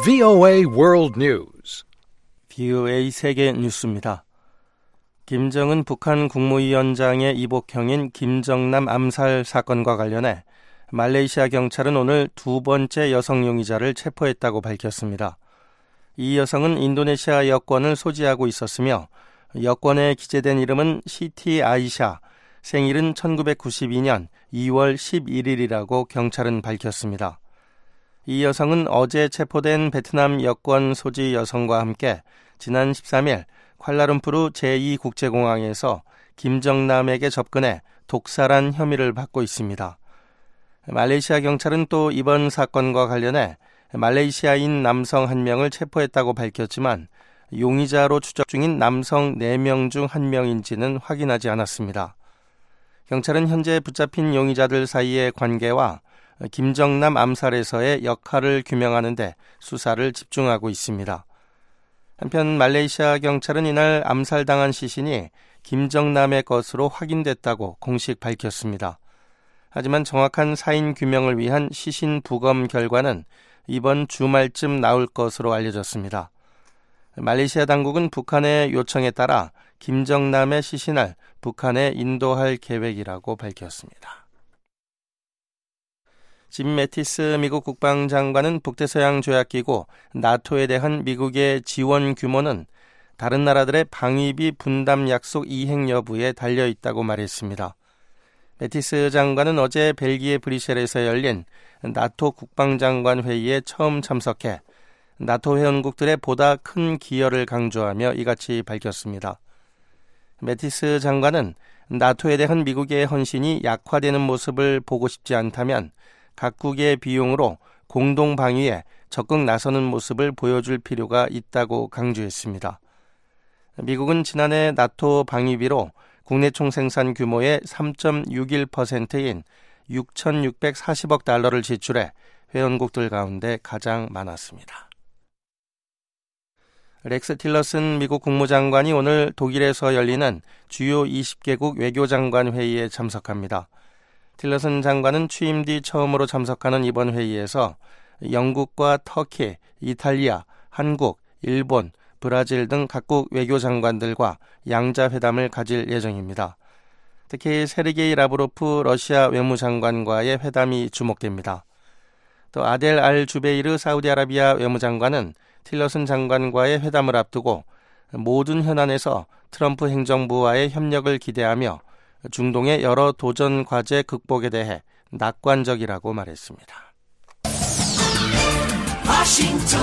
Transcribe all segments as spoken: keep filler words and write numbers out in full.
브이오에이 World News. 브이오에이 세계 뉴스입니다. 김정은 북한 국무위원장의 이복형인 김정남 암살 사건과 관련해 말레이시아 경찰은 오늘 두 번째 여성 용의자를 체포했다고 밝혔습니다. 이 여성은 인도네시아 여권을 소지하고 있었으며 여권에 기재된 이름은 시티 아이샤, 생일은 천구백구십이 년 이월 십일일이라고 경찰은 밝혔습니다. 이 여성은 어제 체포된 베트남 여권 소지 여성과 함께 지난 십삼일 쿠알라룸푸르 제이 국제공항에서 김정남에게 접근해 독살한 혐의를 받고 있습니다. 말레이시아 경찰은 또 이번 사건과 관련해 말레이시아인 남성 한 명을 체포했다고 밝혔지만 용의자로 추적 중인 남성 네 명 중 한 명인지는 확인하지 않았습니다. 경찰은 현재 붙잡힌 용의자들 사이의 관계와 김정남 암살에서의 역할을 규명하는 데 수사를 집중하고 있습니다. 한편 말레이시아 경찰은 이날 암살당한 시신이 김정남의 것으로 확인됐다고 공식 밝혔습니다. 하지만 정확한 사인 규명을 위한 시신 부검 결과는 이번 주말쯤 나올 것으로 알려졌습니다. 말레이시아 당국은 북한의 요청에 따라 김정남의 시신을 북한에 인도할 계획이라고 밝혔습니다. 짐 매티스 미국 국방장관은 북대서양 조약기구 나토에 대한 미국의 지원 규모는 다른 나라들의 방위비 분담 약속 이행 여부에 달려있다고 말했습니다. 매티스 장관은 어제 벨기에 브뤼셀에서 열린 나토 국방장관 회의에 처음 참석해 나토 회원국들의 보다 큰 기여를 강조하며 이같이 밝혔습니다. 매티스 장관은 나토에 대한 미국의 헌신이 약화되는 모습을 보고 싶지 않다면 각국의 비용으로 공동 방위에 적극 나서는 모습을 보여줄 필요가 있다고 강조했습니다. 미국은 지난해 나토 방위비로 국내 총생산 규모의 삼 점 육일 퍼센트인 육천육백사십억 달러를 지출해 회원국들 가운데 가장 많았습니다. 렉스 틸러슨 미국 국무장관이 오늘 독일에서 열리는 주요 이십 개국 외교장관 회의에 참석합니다. 틸러슨 장관은 취임 뒤 처음으로 참석하는 이번 회의에서 영국과 터키, 이탈리아, 한국, 일본, 브라질 등 각국 외교장관들과 양자회담을 가질 예정입니다. 특히 세르게이 라브로프 러시아 외무장관과의 회담이 주목됩니다. 또 아델 알 주베이르 사우디아라비아 외무장관은 틸러슨 장관과의 회담을 앞두고 모든 현안에서 트럼프 행정부와의 협력을 기대하며 중동의 여러 도전 과제 극복에 대해 낙관적이라고 말했습니다. 워싱턴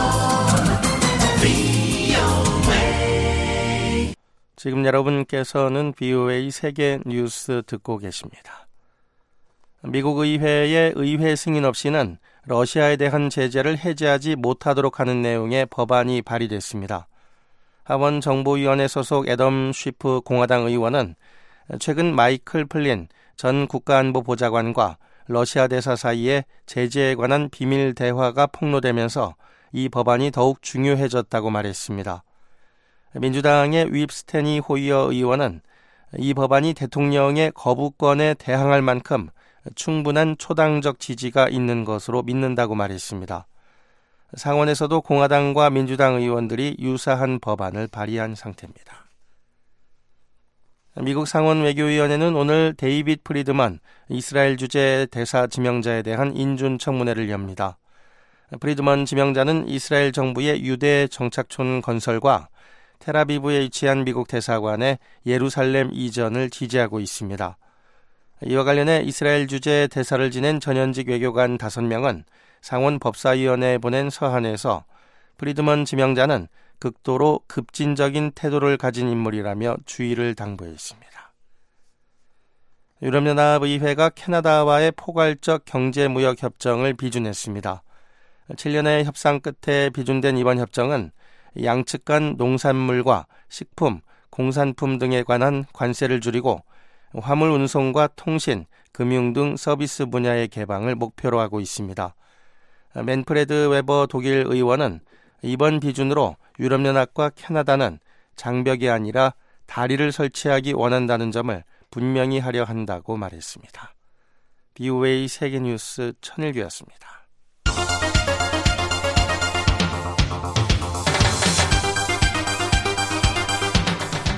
브이오에이. 지금 여러분께서는 브이오에이 세계 뉴스 듣고 계십니다. 미국 의회의 의회 승인 없이는 러시아에 대한 제재를 해제하지 못하도록 하는 내용의 법안이 발의됐습니다. 하원 정보위원회 소속 애덤 쉬프 공화당 의원은 최근 마이클 플린 전 국가안보보좌관과 러시아 대사 사이에 제재에 관한 비밀 대화가 폭로되면서 이 법안이 더욱 중요해졌다고 말했습니다. 민주당의 윕스테니 호이어 의원은 이 법안이 대통령의 거부권에 대항할 만큼 충분한 초당적 지지가 있는 것으로 믿는다고 말했습니다. 상원에서도 공화당과 민주당 의원들이 유사한 법안을 발의한 상태입니다. 미국 상원 외교위원회는 오늘 데이빗 프리드먼 이스라엘 주재 대사 지명자에 대한 인준 청문회를 엽니다. 프리드먼 지명자는 이스라엘 정부의 유대 정착촌 건설과 텔아비브에 위치한 미국 대사관의 예루살렘 이전을 지지하고 있습니다. 이와 관련해 이스라엘 주재 대사를 지낸 전현직 외교관 다섯 명은 상원 법사위원회에 보낸 서한에서 프리드먼 지명자는 극도로 급진적인 태도를 가진 인물이라며 주의를 당부했습니다. 유럽연합의회가 캐나다와의 포괄적 경제무역협정을 비준했습니다. 칠 년의 협상 끝에 비준된 이번 협정은 양측 간 농산물과 식품, 공산품 등에 관한 관세를 줄이고 화물 운송과 통신, 금융 등 서비스 분야의 개방을 목표로 하고 있습니다. 맨프레드 웨버 독일 의원은 이번 비준으로 유럽연합과 캐나다는 장벽이 아니라 다리를 설치하기 원한다는 점을 분명히 하려 한다고 말했습니다. 브이오에이 세계뉴스 천일규였습니다.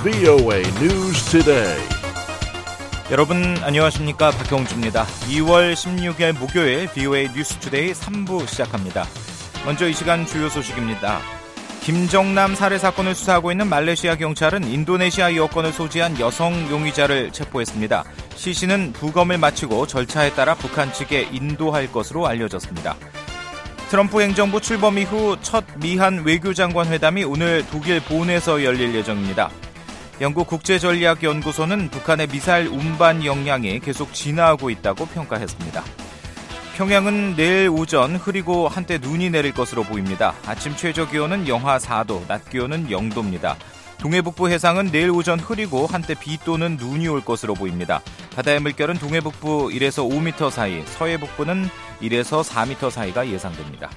브이오에이 News Today. 여러분 안녕하십니까, 박형주입니다. 이월 십육일 목요일 브이오에이 뉴스 투데이 삼 부 시작합니다. 먼저 이 시간 주요 소식입니다. 김정남 살해 사건을 수사하고 있는 말레이시아 경찰은 인도네시아 여권을 소지한 여성 용의자를 체포했습니다. 시신은 부검을 마치고 절차에 따라 북한 측에 인도할 것으로 알려졌습니다. 트럼프 행정부 출범 이후 첫 미한 외교장관 회담이 오늘 독일 본에서 열릴 예정입니다. 영국 국제전략연구소는 북한의 미사일 운반 역량이 계속 진화하고 있다고 평가했습니다. 평양은 내일 오전 흐리고 한때 눈이 내릴 것으로 보입니다. 아침 최저기온은 영하 사 도, 낮 기온은 영 도입니다. 동해북부 해상은 내일 오전 흐리고 한때 비 또는 눈이 올 것으로 보입니다. 바다의 물결은 동해북부 일에서 오 미터 사이, 서해북부는 일에서 사 미터 사이가 예상됩니다.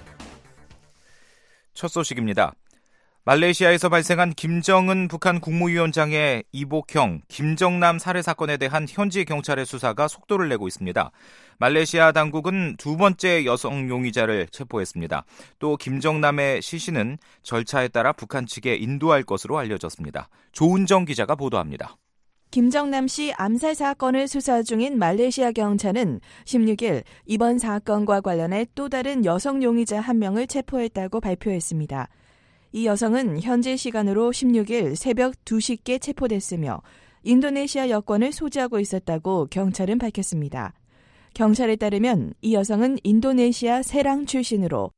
첫 소식입니다. 말레이시아에서 발생한 김정은 북한 국무위원장의 이복형 김정남 살해 사건에 대한 현지 경찰의 수사가 속도를 내고 있습니다. 말레이시아 당국은 두 번째 여성 용의자를 체포했습니다. 또 김정남의 시신은 절차에 따라 북한 측에 인도할 것으로 알려졌습니다. 조은정 기자가 보도합니다. 김정남 씨 암살 사건을 수사 중인 말레이시아 경찰은 십육일 이번 사건과 관련해 또 다른 여성 용의자 한 명을 체포했다고 발표했습니다. 이 여성은 현지 시간으로 십육일 새벽 두 시께 체포됐으며 인도네시아 여권을 소지하고 있었다고 경찰은 밝혔습니다. 경찰에 따르면 이 여성은 인도네시아 세랑 출신으로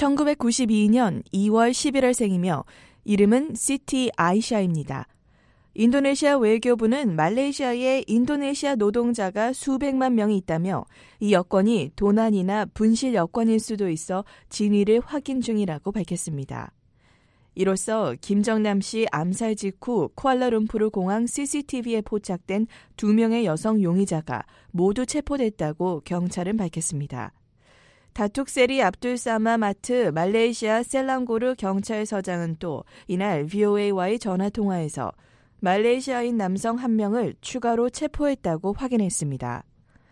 천구백구십이년 이월 십일월생이며 이름은 시티 아이샤입니다. 인도네시아 외교부는 말레이시아에 인도네시아 노동자가 수백만 명이 있다며 이 여권이 도난이나 분실 여권일 수도 있어 진위를 확인 중이라고 밝혔습니다. 이로써 김정남 씨 암살 직후 쿠알라룸푸르 공항 씨씨티비에 포착된 두 명의 여성 용의자가 모두 체포됐다고 경찰은 밝혔습니다. 다툭세리 압둘사마 마트 말레이시아 셀랑고르 경찰서장은 또 이날 브이오에이와의 전화통화에서 말레이시아인 남성 한 명을 추가로 체포했다고 확인했습니다.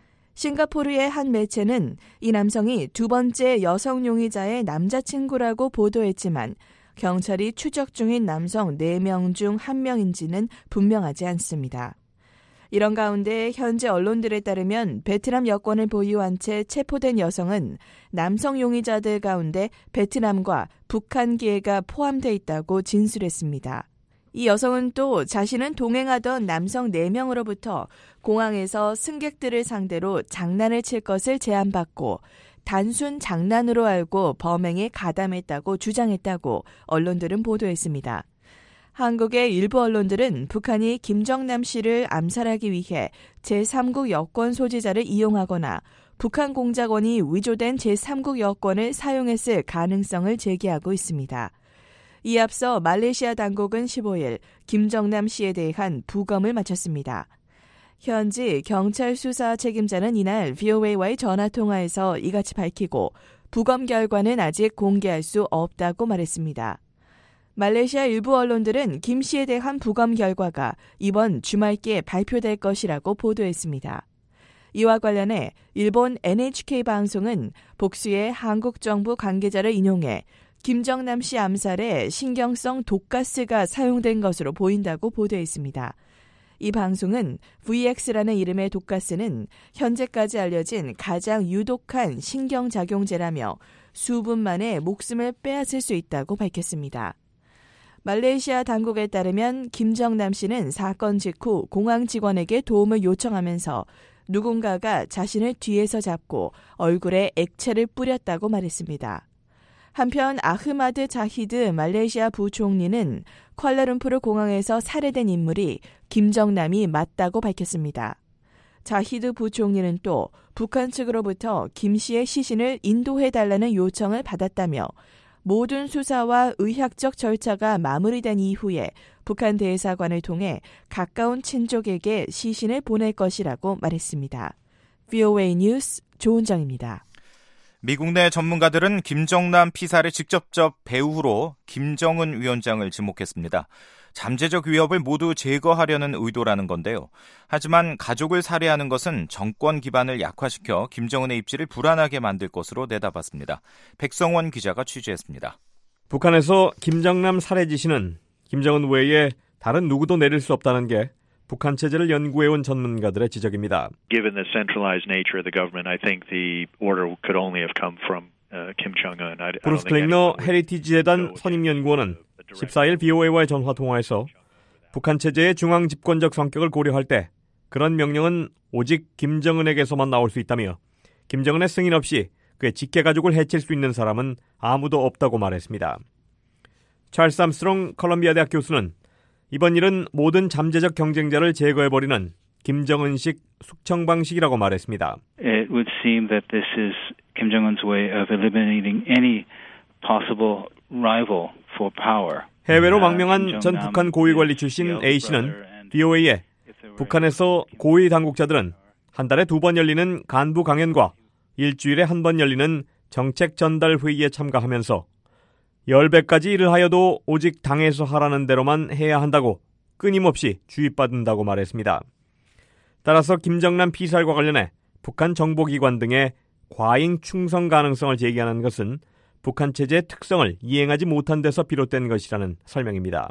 싱가포르의 한 매체는 이 남성이 두 번째 여성 용의자의 남자친구라고 보도했지만 경찰이 추적 중인 남성 네 명 중 한 명인지는 분명하지 않습니다. 이런 가운데 현재 언론들에 따르면 베트남 여권을 보유한 채 체포된 여성은 남성 용의자들 가운데 베트남과 북한계가 포함돼 있다고 진술했습니다. 이 여성은 또 자신은 동행하던 남성 네 명으로부터 공항에서 승객들을 상대로 장난을 칠 것을 제안받고 단순 장난으로 알고 범행에 가담했다고 주장했다고 언론들은 보도했습니다. 한국의 일부 언론들은 북한이 김정남 씨를 암살하기 위해 제삼국 여권 소지자를 이용하거나 북한 공작원이 위조된 제삼국 여권을 사용했을 가능성을 제기하고 있습니다. 이에 앞서 말레이시아 당국은 십오일 김정남 씨에 대한 부검을 마쳤습니다. 현지 경찰 수사 책임자는 이날 브이오에이와의 전화통화에서 이같이 밝히고 부검 결과는 아직 공개할 수 없다고 말했습니다. 말레이시아 일부 언론들은 김 씨에 대한 부검 결과가 이번 주말께 발표될 것이라고 보도했습니다. 이와 관련해 일본 엔에이치케이 방송은 복수의 한국 정부 관계자를 인용해 김정남 씨 암살에 신경성 독가스가 사용된 것으로 보인다고 보도했습니다. 이 방송은 브이엑스라는 이름의 독가스는 현재까지 알려진 가장 유독한 신경작용제라며 수분 만에 목숨을 빼앗을 수 있다고 밝혔습니다. 말레이시아 당국에 따르면 김정남 씨는 사건 직후 공항 직원에게 도움을 요청하면서 누군가가 자신을 뒤에서 잡고 얼굴에 액체를 뿌렸다고 말했습니다. 한편 아흐마드 자히드 말레이시아 부총리는 쿠알라룸푸르 공항에서 살해된 인물이 김정남이 맞다고 밝혔습니다. 자히드 부총리는 또 북한 측으로부터 김 씨의 시신을 인도해달라는 요청을 받았다며 모든 수사와 의학적 절차가 마무리된 이후에 북한 대사관을 통해 가까운 친족에게 시신을 보낼 것이라고 말했습니다. 브이오에이 뉴스 조은정입니다. 미국 내 전문가들은 김정남 피살의 직접적 배후로 김정은 위원장을 지목했습니다. 잠재적 위협을 모두 제거하려는 의도라는 건데요. 하지만 가족을 살해하는 것은 정권 기반을 약화시켜 김정은의 입지를 불안하게 만들 것으로 내다봤습니다. 백성원 기자가 취재했습니다. 북한에서 김정남 살해 지시는 김정은 외에 다른 누구도 내릴 수 없다는 게 북한 체제를 연구해온 전문가들의 지적입니다. Given the centralized nature of the government, I think the order could only have come from uh, Kim Jong-un. I, 브루스 클링너 헤리티지 재단 선임연구원은 십사 일 비오에이와의 전화 통화에서 북한 체제의 중앙 집권적 성격을 고려할 때 그런 명령은 오직 김정은에게서만 나올 수 있다며 김정은의 승인 없이 그의 직계가족을 해칠 수 있는 사람은 아무도 없다고 말했습니다. 찰스 암스트롱 컬럼비아 대학 교수는 이번 일은 모든 잠재적 경쟁자를 제거해버리는 김정은식 숙청 방식이라고 말했습니다. It would seem that this is Kim Jong-un's way of eliminating any possible rival for power. 해외로 망명한 전 북한 고위 관리 출신 A씨는 비오에이에 북한에서 고위 당국자들은 한 달에 두 번 열리는 간부 강연과 일주일에 한 번 열리는 정책 전달 회의에 참가하면서 열 배까지 일을 하여도 오직 당에서 하라는 대로만 해야 한다고 끊임없이 주입받는다고 말했습니다. 따라서 김정남 피살과 관련해 북한 정보기관 등의 과잉 충성 가능성을 제기하는 것은 북한 체제의 특성을 이행하지 못한 데서 비롯된 것이라는 설명입니다.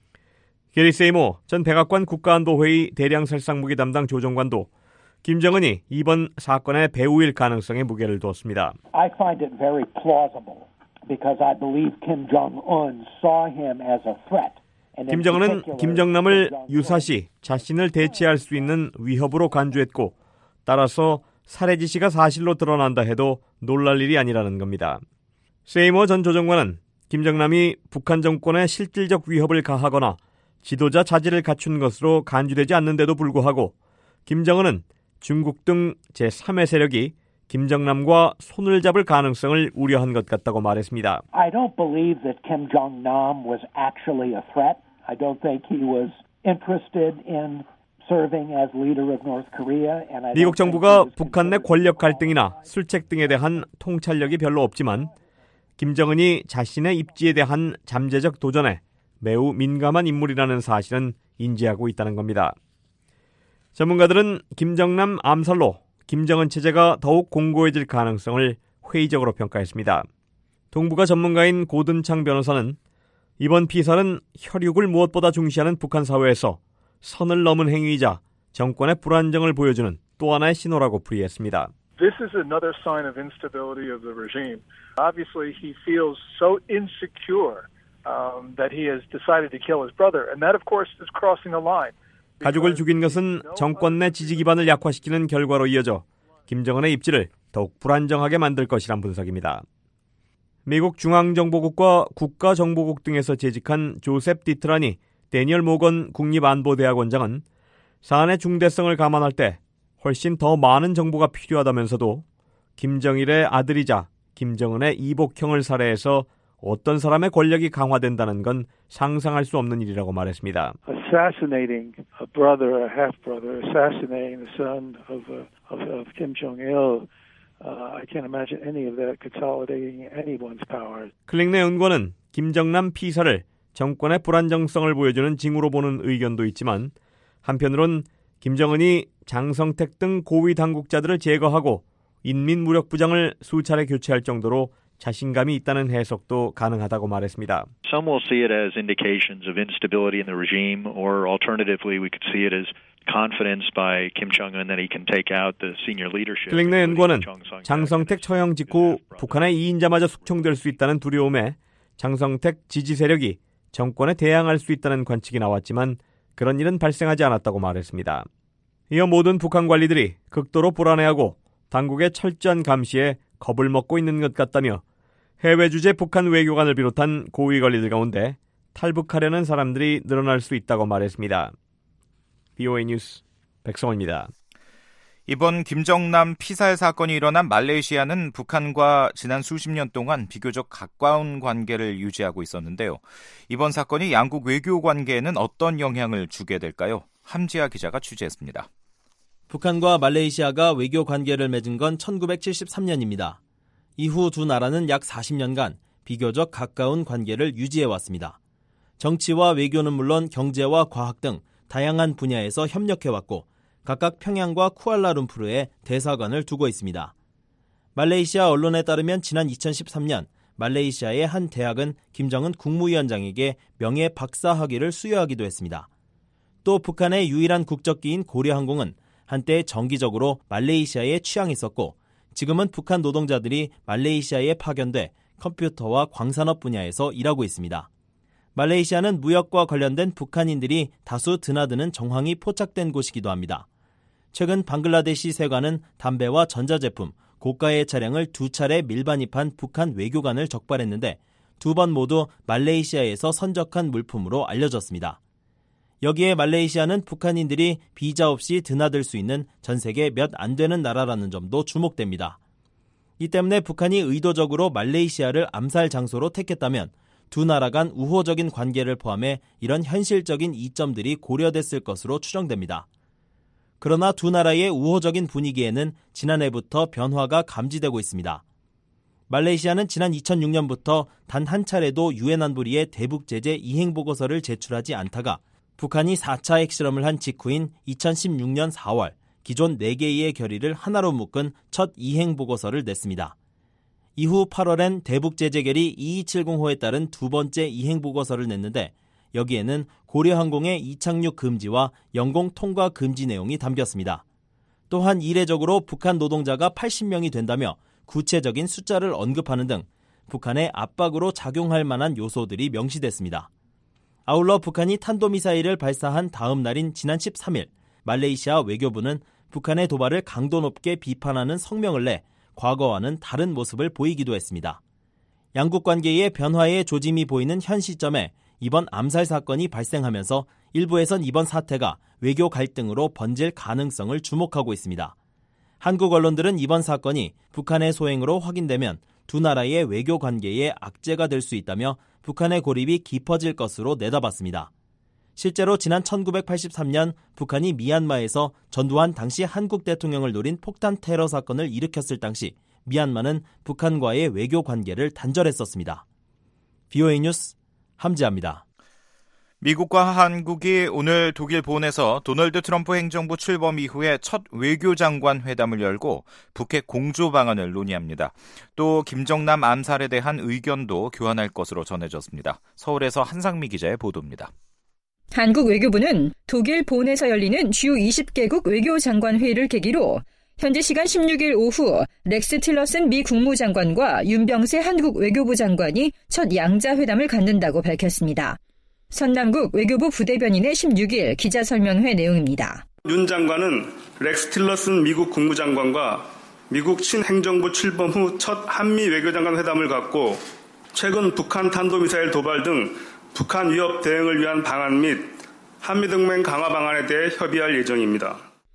게리 세이모 전 백악관 국가안보회의 대량살상무기 담당 조정관도 김정은이 이번 사건의 배후일 가능성에 무게를 두었습니다. I find it very plausible because I believe Kim Jong-un saw him as a threat. 김정은은 김정남을 유사시 자신을 대체할 수 있는 위협으로 간주했고 따라서 살해 지시가 사실로 드러난다 해도 놀랄 일이 아니라는 겁니다. 세이머 전 조정관은 김정남이 북한 정권에 실질적 위협을 가하거나 지도자 자질을 갖춘 것으로 간주되지 않는데도 불구하고 김정은은 중국 등 제삼의 세력이 김정남과 손을 잡을 가능성을 우려한 것 같다고 말했습니다. I don't believe that Kim Jong-nam was actually a threat. I don't think he was interested in serving as leader of North Korea. And I 미국 정부가 북한 내 권력 갈등이나 술책 등에 대한 통찰력이 별로 없지만 김정은이 자신의 입지에 대한 잠재적 도전에 매우 민감한 인물이라는 사실은 인지하고 있다는 겁니다. 전문가들은 김정남 암살로 김정은 체제가 더욱 공고해질 가능성을 회의적으로 평가했습니다. 동북아 전문가인 고든창 변호사는 이번 피살은 혈육을 무엇보다 중시하는 북한 사회에서 선을 넘은 행위이자 정권의 불안정을 보여주는 또 하나의 신호라고 풀이했습니다. This is another sign of instability of the regime. Obviously, he feels so insecure um, that he has decided to kill his brother, and that, of course, is crossing a line. 가족을 죽인 것은 정권 내 지지 기반을 약화시키는 결과로 이어져 김정은의 입지를 더욱 불안정하게 만들 것이란 분석입니다. 미국 중앙정보국과 국가정보국 등에서 재직한 조셉 디트라니 데니얼 모건 국립안보대학원장은 사안의 중대성을 감안할 때 훨씬 더 많은 정보가 필요하다면서도 김정일의 아들이자 김정은의 이복형을 살해해서 어떤 사람의 권력이 강화된다는 건 상상할 수 없는 일이라고 말했습니다. Assassinating a brother, a half-brother, assassinating the son of, uh, of, of Kim Jong-il, uh, I can't imagine any of that consolidating anyone's power. 클링네 연구원은 김정남 피살을 정권의 불안정성을 보여주는 징후로 보는 의견도 있지만 한편으론 김정은이 장성택 등 고위 당국자들을 제거하고 인민무력부장을 수차례 교체할 정도로 자신감이 있다는 해석도 가능하다고 말했습니다. Some will see it as indications of instability in the regime, or alternatively, we could see it as confidence by Kim Jong-un that he can take out the senior leadership. 클링네 연구원은 장성택 처형 직후 북한의 이인자마저 숙청될 수 있다는 두려움에 장성택 지지 세력이 정권에 대항할 수 있다는 관측이 나왔지만 그런 일은 발생하지 않았다고 말했습니다. 이어 모든 북한 관리들이 극도로 불안해하고 당국의 철저한 감시에 겁을 먹고 있는 것 같다며 해외 주재 북한 외교관을 비롯한 고위 관리들 가운데 탈북하려는 사람들이 늘어날 수 있다고 말했습니다. 비오에이 뉴스 백성호입니다. 이번 김정남 피살 사건이 일어난 말레이시아는 북한과 지난 수십 년 동안 비교적 가까운 관계를 유지하고 있었는데요. 이번 사건이 양국 외교 관계에는 어떤 영향을 주게 될까요? 함지아 기자가 취재했습니다. 북한과 말레이시아가 외교 관계를 맺은 건 천구백칠십삼 년입니다. 이후 두 나라는 약 사십 년간 비교적 가까운 관계를 유지해왔습니다. 정치와 외교는 물론 경제와 과학 등 다양한 분야에서 협력해왔고 각각 평양과 쿠알라룸푸르에 대사관을 두고 있습니다. 말레이시아 언론에 따르면 지난 이천십삼 년 말레이시아의 한 대학은 김정은 국무위원장에게 명예 박사 학위를 수여하기도 했습니다. 또 북한의 유일한 국적기인 고려항공은 한때 정기적으로 말레이시아에 취항했었고 지금은 북한 노동자들이 말레이시아에 파견돼 컴퓨터와 광산업 분야에서 일하고 있습니다. 말레이시아는 무역과 관련된 북한인들이 다수 드나드는 정황이 포착된 곳이기도 합니다. 최근 방글라데시 세관은 담배와 전자제품, 고가의 차량을 두 차례 밀반입한 북한 외교관을 적발했는데 두 번 모두 말레이시아에서 선적한 물품으로 알려졌습니다. 여기에 말레이시아는 북한인들이 비자 없이 드나들 수 있는 전 세계 몇 안 되는 나라라는 점도 주목됩니다. 이 때문에 북한이 의도적으로 말레이시아를 암살 장소로 택했다면 두 나라 간 우호적인 관계를 포함해 이런 현실적인 이점들이 고려됐을 것으로 추정됩니다. 그러나 두 나라의 우호적인 분위기에는 지난해부터 변화가 감지되고 있습니다. 말레이시아는 지난 이천육 년부터 단 한 차례도 유엔 안보리에 대북 제재 이행 보고서를 제출하지 않다가 북한이 사 차 핵실험을 한 직후인 이천십육 년 사월 기존 네 개의 결의를 하나로 묶은 첫 이행 보고서를 냈습니다. 이후 팔월엔 대북 제재 결의 이이칠공호에 따른 두 번째 이행 보고서를 냈는데 여기에는 고려항공의 이착륙 금지와 영공 통과 금지 내용이 담겼습니다. 또한 이례적으로 북한 노동자가 팔십 명이 된다며 구체적인 숫자를 언급하는 등 북한의 압박으로 작용할 만한 요소들이 명시됐습니다. 아울러 북한이 탄도미사일을 발사한 다음 날인 지난 십삼 일 말레이시아 외교부는 북한의 도발을 강도 높게 비판하는 성명을 내 과거와는 다른 모습을 보이기도 했습니다. 양국 관계의 변화의 조짐이 보이는 현 시점에 이번 암살 사건이 발생하면서 일부에선 이번 사태가 외교 갈등으로 번질 가능성을 주목하고 있습니다. 한국 언론들은 이번 사건이 북한의 소행으로 확인되면 두 나라의 외교 관계에 악재가 될 수 있다며 북한의 고립이 깊어질 것으로 내다봤습니다. 실제로 지난 천구백팔십삼 년 북한이 미얀마에서 전두환 당시 한국 대통령을 노린 폭탄 테러 사건을 일으켰을 당시 미얀마는 북한과의 외교 관계를 단절했었습니다. 비오에이 뉴스 함지아입니다. 미국과 한국이 오늘 독일 본에서 도널드 트럼프 행정부 출범 이후에 첫 외교장관 회담을 열고 북핵 공조 방안을 논의합니다. 또 김정남 암살에 대한 의견도 교환할 것으로 전해졌습니다. 서울에서 한상미 기자의 보도입니다. 한국 외교부는 독일 본에서 열리는 주요 이십 개국 외교장관 회의를 계기로 현지 시간 십육 일 오후 렉스 틸러슨 미 국무장관과 윤병세 한국 외교부 장관이 첫 양자회담을 갖는다고 밝혔습니다. 선남국 외교부 부대변인의 십육 일 기자설명회 내용입니다. 윤 장관은 렉스 틸러슨 미국 국무장관과 미국 친행정부 출범 후 첫 한미 외교장관 회담을 갖고 최근 북한 탄도미사일 도발 등 북한 위협 대응을 위한 방안 및 한미동맹 강화 방안에 대해 협의할 예정입니다.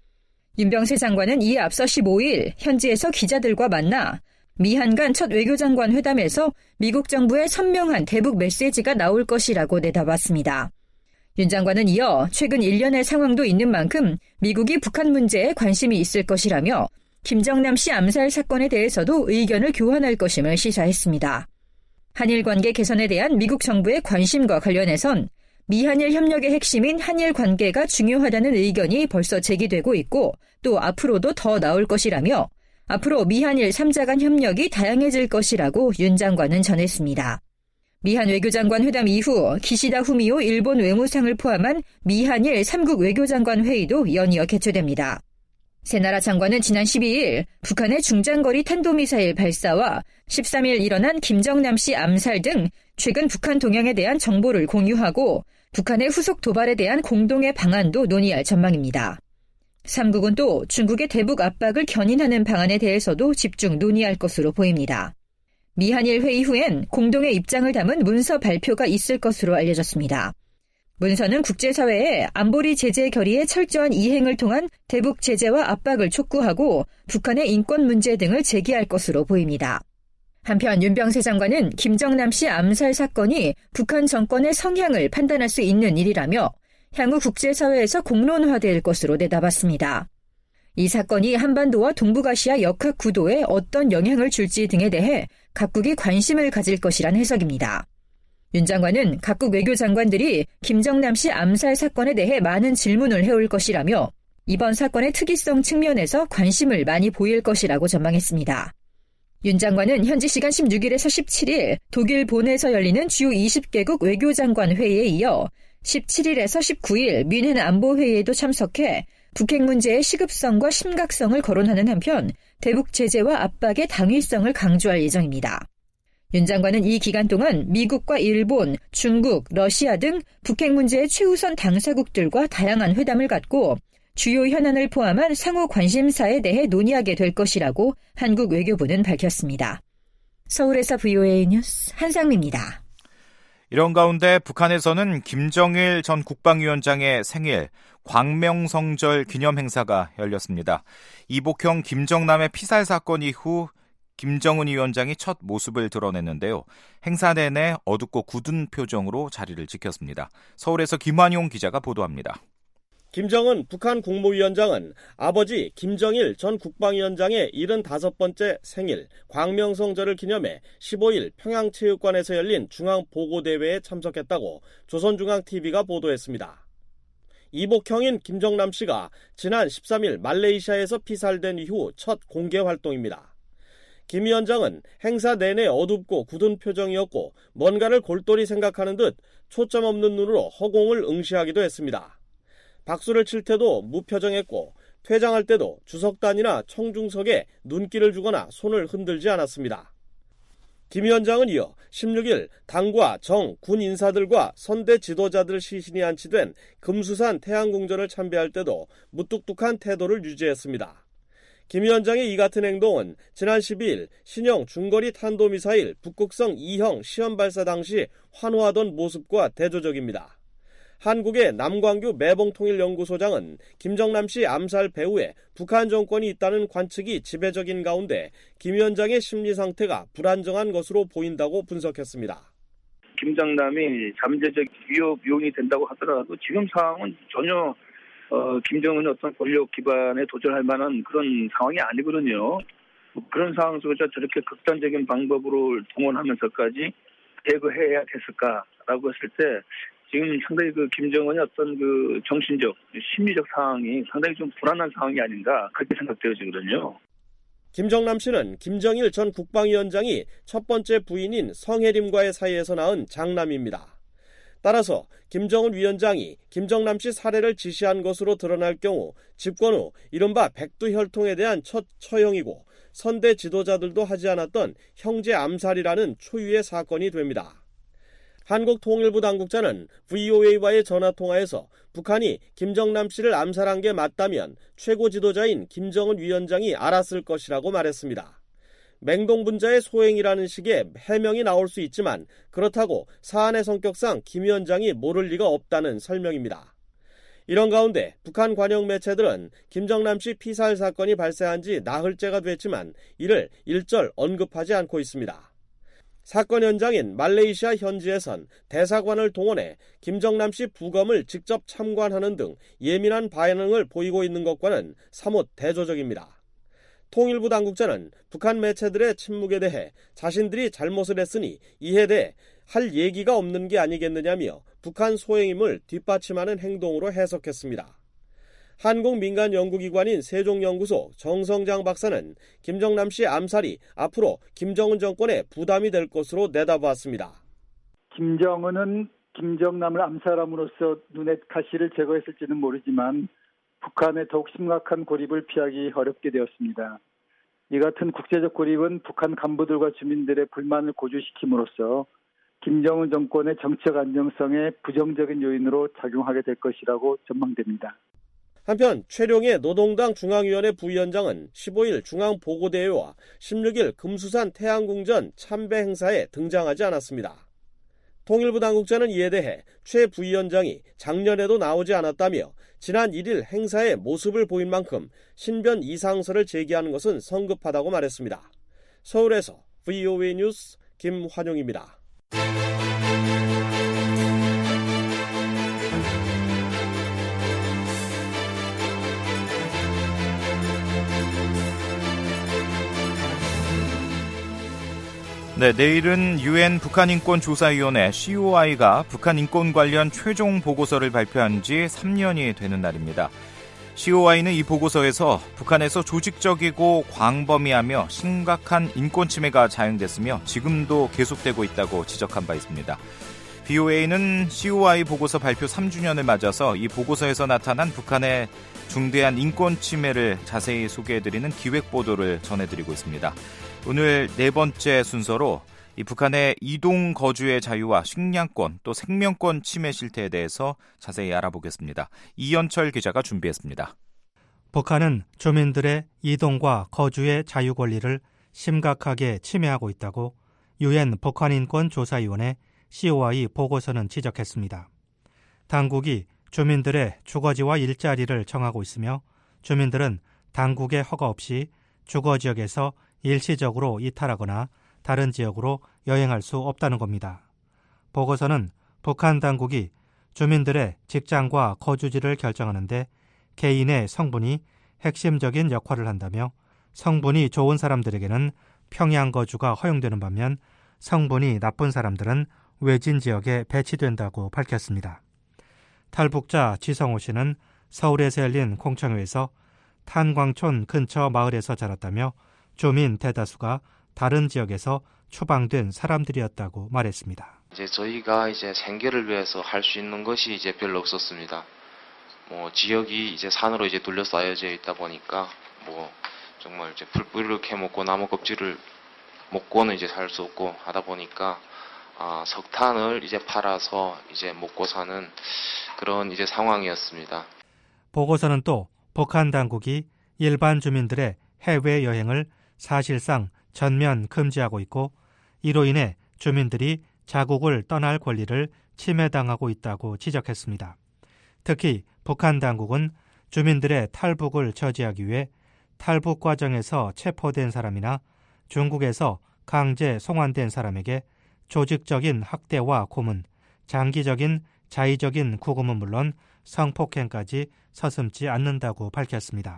윤병세 장관은 이에 앞서 십오 일 현지에서 기자들과 만나 미한 간 첫 외교장관 회담에서 미국 정부의 선명한 대북 메시지가 나올 것이라고 내다봤습니다. 윤 장관은 이어 최근 일련의 상황도 있는 만큼 미국이 북한 문제에 관심이 있을 것이라며 김정남 씨 암살 사건에 대해서도 의견을 교환할 것임을 시사했습니다. 한일 관계 개선에 대한 미국 정부의 관심과 관련해선 미한일 협력의 핵심인 한일 관계가 중요하다는 의견이 벌써 제기되고 있고 또 앞으로도 더 나올 것이라며 앞으로 미한일 삼 자 간 협력이 다양해질 것이라고 윤 장관은 전했습니다. 미한 외교장관 회담 이후 기시다 후미오 일본 외무상을 포함한 미한일 삼 국 외교장관 회의도 연이어 개최됩니다. 세 나라 장관은 지난 십이 일 북한의 중장거리 탄도미사일 발사와 십삼 일 일어난 김정남 씨 암살 등 최근 북한 동향에 대한 정보를 공유하고 북한의 후속 도발에 대한 공동의 방안도 논의할 전망입니다. 삼국은 또 중국의 대북 압박을 견인하는 방안에 대해서도 집중 논의할 것으로 보입니다. 미한일 회의 후엔 공동의 입장을 담은 문서 발표가 있을 것으로 알려졌습니다. 문서는 국제사회에 안보리 제재 결의의 철저한 이행을 통한 대북 제재와 압박을 촉구하고 북한의 인권 문제 등을 제기할 것으로 보입니다. 한편 윤병세 장관은 김정남 씨 암살 사건이 북한 정권의 성향을 판단할 수 있는 일이라며 향후 국제사회에서 공론화될 것으로 내다봤습니다. 이 사건이 한반도와 동북아시아 역학 구도에 어떤 영향을 줄지 등에 대해 각국이 관심을 가질 것이란 해석입니다. 윤 장관은 각국 외교장관들이 김정남 씨 암살 사건에 대해 많은 질문을 해올 것이라며 이번 사건의 특이성 측면에서 관심을 많이 보일 것이라고 전망했습니다. 윤 장관은 현지 시간 십육일에서 십칠일 독일 본에서 열리는 주요 이십 개국 외교장관 회의에 이어 십칠일에서 십구일 뮌헨 안보회의에도 참석해 북핵 문제의 시급성과 심각성을 거론하는 한편 대북 제재와 압박의 당위성을 강조할 예정입니다. 윤 장관은 이 기간 동안 미국과 일본, 중국, 러시아 등 북핵 문제의 최우선 당사국들과 다양한 회담을 갖고 주요 현안을 포함한 상호 관심사에 대해 논의하게 될 것이라고 한국 외교부는 밝혔습니다. 서울에서 브이오에이 뉴스 한상미입니다. 이런 가운데 북한에서는 김정일 전 국방위원장의 생일 광명성절 기념 행사가 열렸습니다. 이복형 김정남의 피살 사건 이후 김정은 위원장이 첫 모습을 드러냈는데요. 행사 내내 어둡고 굳은 표정으로 자리를 지켰습니다. 서울에서 김환용 기자가 보도합니다. 김정은 북한 국무위원장은 아버지 김정일 전 국방위원장의 일흔다섯 번째 생일 광명성절을 기념해 십오일 평양체육관에서 열린 중앙보고대회에 참석했다고 조선중앙티비가 보도했습니다. 이복형인 김정남 씨가 지난 십삼일 말레이시아에서 피살된 이후 첫 공개 활동입니다. 김 위원장은 행사 내내 어둡고 굳은 표정이었고 뭔가를 골똘히 생각하는 듯 초점 없는 눈으로 허공을 응시하기도 했습니다. 박수를 칠 때도 무표정했고 퇴장할 때도 주석단이나 청중석에 눈길을 주거나 손을 흔들지 않았습니다. 김 위원장은 이어 십육일 당과 정, 군 인사들과 선대 지도자들 시신이 안치된 금수산 태양궁전을 참배할 때도 무뚝뚝한 태도를 유지했습니다. 김 위원장의 이 같은 행동은 지난 십이일 신형 중거리 탄도미사일 북극성 이형 시험 발사 당시 환호하던 모습과 대조적입니다. 한국의 남광규 매봉통일연구소장은 김정남 씨 암살 배후에 북한 정권이 있다는 관측이 지배적인 가운데 김 위원장의 심리 상태가 불안정한 것으로 보인다고 분석했습니다. 김정남이 잠재적 위협 요인이 된다고 하더라도 지금 상황은 전혀 어, 김정은의 어떤 권력 기반에 도전할 만한 그런 상황이 아니거든요. 그런 상황 속에서 저렇게 극단적인 방법으로 동원하면서까지 대거해야 됐을까라고 했을 때 지금 상당히 그 김정은의 어떤 그 정신적, 심리적 상황이 상당히 좀 불안한 상황이 아닌가 그렇게 생각되어지거든요. 김정남 씨는 김정일 전 국방위원장이 첫 번째 부인인 성혜림과의 사이에서 낳은 장남입니다. 따라서 김정은 위원장이 김정남 씨 살해를 지시한 것으로 드러날 경우 집권 후 이른바 백두혈통에 대한 첫 처형이고 선대 지도자들도 하지 않았던 형제 암살이라는 초유의 사건이 됩니다. 한국통일부 당국자는 브이오에이와의 전화통화에서 북한이 김정남 씨를 암살한 게 맞다면 최고 지도자인 김정은 위원장이 알았을 것이라고 말했습니다. 맹동분자의 소행이라는 식의 해명이 나올 수 있지만 그렇다고 사안의 성격상 김 위원장이 모를 리가 없다는 설명입니다. 이런 가운데 북한 관영 매체들은 김정남 씨 피살 사건이 발생한 지 나흘째가 됐지만 이를 일절 언급하지 않고 있습니다. 사건 현장인 말레이시아 현지에선 대사관을 동원해 김정남 씨 부검을 직접 참관하는 등 예민한 반응을 보이고 있는 것과는 사뭇 대조적입니다. 통일부 당국자는 북한 매체들의 침묵에 대해 자신들이 잘못을 했으니 이에 대해 할 얘기가 없는 게 아니겠느냐며 북한 소행임을 뒷받침하는 행동으로 해석했습니다. 한국 민간 연구기관인 세종연구소 정성장 박사는 김정남 씨 암살이 앞으로 김정은 정권에 부담이 될 것으로 내다보았습니다. 김정은은 김정남을 암살함으로써 눈의 가시를 제거했을지는 모르지만 북한의 더욱 심각한 고립을 피하기 어렵게 되었습니다. 이 같은 국제적 고립은 북한 간부들과 주민들의 불만을 고조시킴으로써 김정은 정권의 정치적 안정성에 부정적인 요인으로 작용하게 될 것이라고 전망됩니다. 한편 최룡해 노동당 중앙위원회 부위원장은 십오일 중앙보고대회와 십육일 금수산 태양궁전 참배 행사에 등장하지 않았습니다. 통일부 당국자는 이에 대해 최 부위원장이 작년에도 나오지 않았다며 지난 일일 행사에 모습을 보인 만큼 신변 이상설을 제기하는 것은 성급하다고 말했습니다. 서울에서 브이오에이 뉴스 김환용입니다. 네, 내일은 유엔 북한인권조사위원회 씨오아이가 북한 인권 관련 최종 보고서를 발표한 지 삼 년이 되는 날입니다. 씨오아이는 이 보고서에서 북한에서 조직적이고 광범위하며 심각한 인권 침해가 자행됐으며 지금도 계속되고 있다고 지적한 바 있습니다. 브이오에이는 씨오아이 보고서 발표 삼 주년을 맞아서 이 보고서에서 나타난 북한의 중대한 인권 침해를 자세히 소개해드리는 기획보도를 전해드리고 있습니다. 오늘 네 번째 순서로 이 북한의 이동 거주의 자유와 식량권 또 생명권 침해 실태에 대해서 자세히 알아보겠습니다. 이현철 기자가 준비했습니다. 북한은 주민들의 이동과 거주의 자유 권리를 심각하게 침해하고 있다고 유엔 북한인권조사위원회 씨오아이 보고서는 지적했습니다. 당국이 주민들의 주거지와 일자리를 정하고 있으며 주민들은 당국의 허가 없이 주거지역에서 일시적으로 이탈하거나 다른 지역으로 여행할 수 없다는 겁니다. 보고서는 북한 당국이 주민들의 직장과 거주지를 결정하는데 개인의 성분이 핵심적인 역할을 한다며 성분이 좋은 사람들에게는 평양 거주가 허용되는 반면 성분이 나쁜 사람들은 외진 지역에 배치된다고 밝혔습니다. 탈북자 지성호 씨는 서울에서 열린 공청회에서 탄광촌 근처 마을에서 자랐다며 주민 대다수가 다른 지역에서 추방된 사람들이었다고 말했습니다. 이제 저희가 이제 생계를 위해서 할 수 있는 것이 이제 별로 없었습니다. 뭐 지역이 이제 산으로 이제 둘러싸여져 있다 보니까 뭐 정말 이제 풀뿌리를 캐먹고 나무 껍질을 먹고는 이제 살 수 없고 하다 보니까 아, 석탄을 이제 팔아서 이제 먹고 사는 그런 이제 상황이었습니다. 보고서는 또 북한 당국이 일반 주민들의 해외 여행을 사실상 전면 금지하고 있고 이로 인해 주민들이 자국을 떠날 권리를 침해당하고 있다고 지적했습니다. 특히 북한 당국은 주민들의 탈북을 저지하기 위해 탈북 과정에서 체포된 사람이나 중국에서 강제 송환된 사람에게 조직적인 학대와 고문, 장기적인 자의적인 구금은 물론 성폭행까지 서슴지 않는다고 밝혔습니다.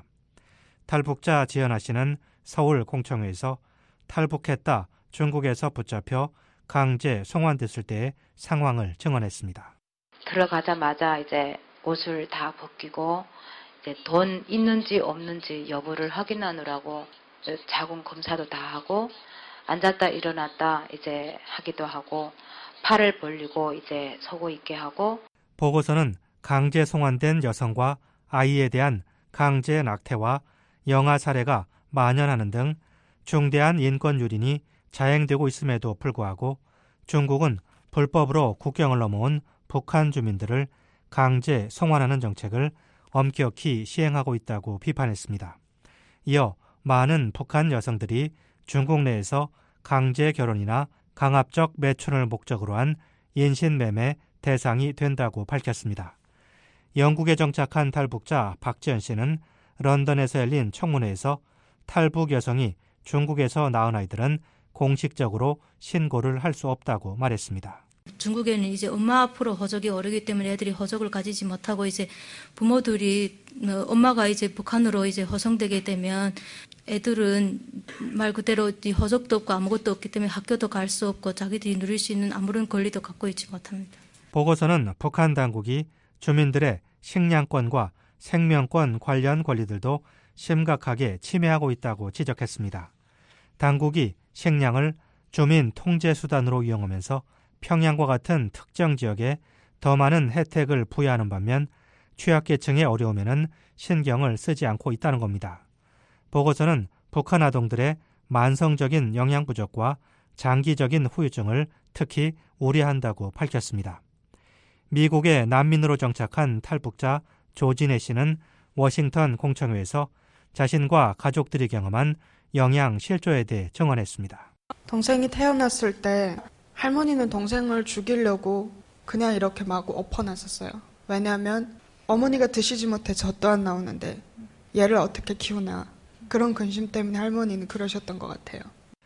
탈북자 지연아 씨는 서울 공청회에서 탈북했다 중국에서 붙잡혀 강제 송환됐을 때의 상황을 증언했습니다. 들어가자마자 이제 옷을 다 벗기고 이제 돈 있는지 없는지 여부를 확인하느라고 자궁 검사도 다 하고 앉았다 일어났다 이제 하기도 하고 팔을 벌리고 이제 서고 있게 하고. 보고서는 강제 송환된 여성과 아이에 대한 강제 낙태와 영아 살해가 만연하는 등 중대한 인권 유린이 자행되고 있음에도 불구하고 중국은 불법으로 국경을 넘어온 북한 주민들을 강제 송환하는 정책을 엄격히 시행하고 있다고 비판했습니다. 이어 많은 북한 여성들이 중국 내에서 강제 결혼이나 강압적 매춘을 목적으로 한 인신매매 대상이 된다고 밝혔습니다. 영국에 정착한 탈북자 박지연 씨는 런던에서 열린 청문회에서 탈북 여성이 중국에서 낳은 아이들은 공식적으로 신고를 할 수 없다고 말했습니다. 중국에는 이제 엄마 앞으로 허적이 어르기 때문에 애들이 허적을 가지지 못하고 이제 부모들이 엄마가 이제 북한으로 이제 허송되게 되면 애들은 말 그대로 허적도 없고 아무것도 없기 때문에 학교도 갈 수 없고 자기들이 누릴 수 있는 아무런 권리도 갖고 있지 못합니다. 보고서는 북한 당국이 주민들의 식량권과 생명권 관련 권리들도 심각하게 침해하고 있다고 지적했습니다. 당국이 식량을 주민 통제 수단으로 이용하면서 평양과 같은 특정 지역에 더 많은 혜택을 부여하는 반면 취약계층의 어려움에는 신경을 쓰지 않고 있다는 겁니다. 보고서는 북한 아동들의 만성적인 영양 부족과 장기적인 후유증을 특히 우려한다고 밝혔습니다. 미국의 난민으로 정착한 탈북자 조진혜 씨는 워싱턴 공청회에서 자신과 가족들이 경험한 영양 실조에 대해 증언했습니다. 동생이 태어났을 때 할머니는 동생을 죽이려고 그냥 이렇게 막 엎어놨었어요. 왜냐하면 어머니가 드시지 못해 젖도 안 나오는데 얘를 어떻게 키우나 그런 근심 때문에 할머니는 그러셨던 것 같아요.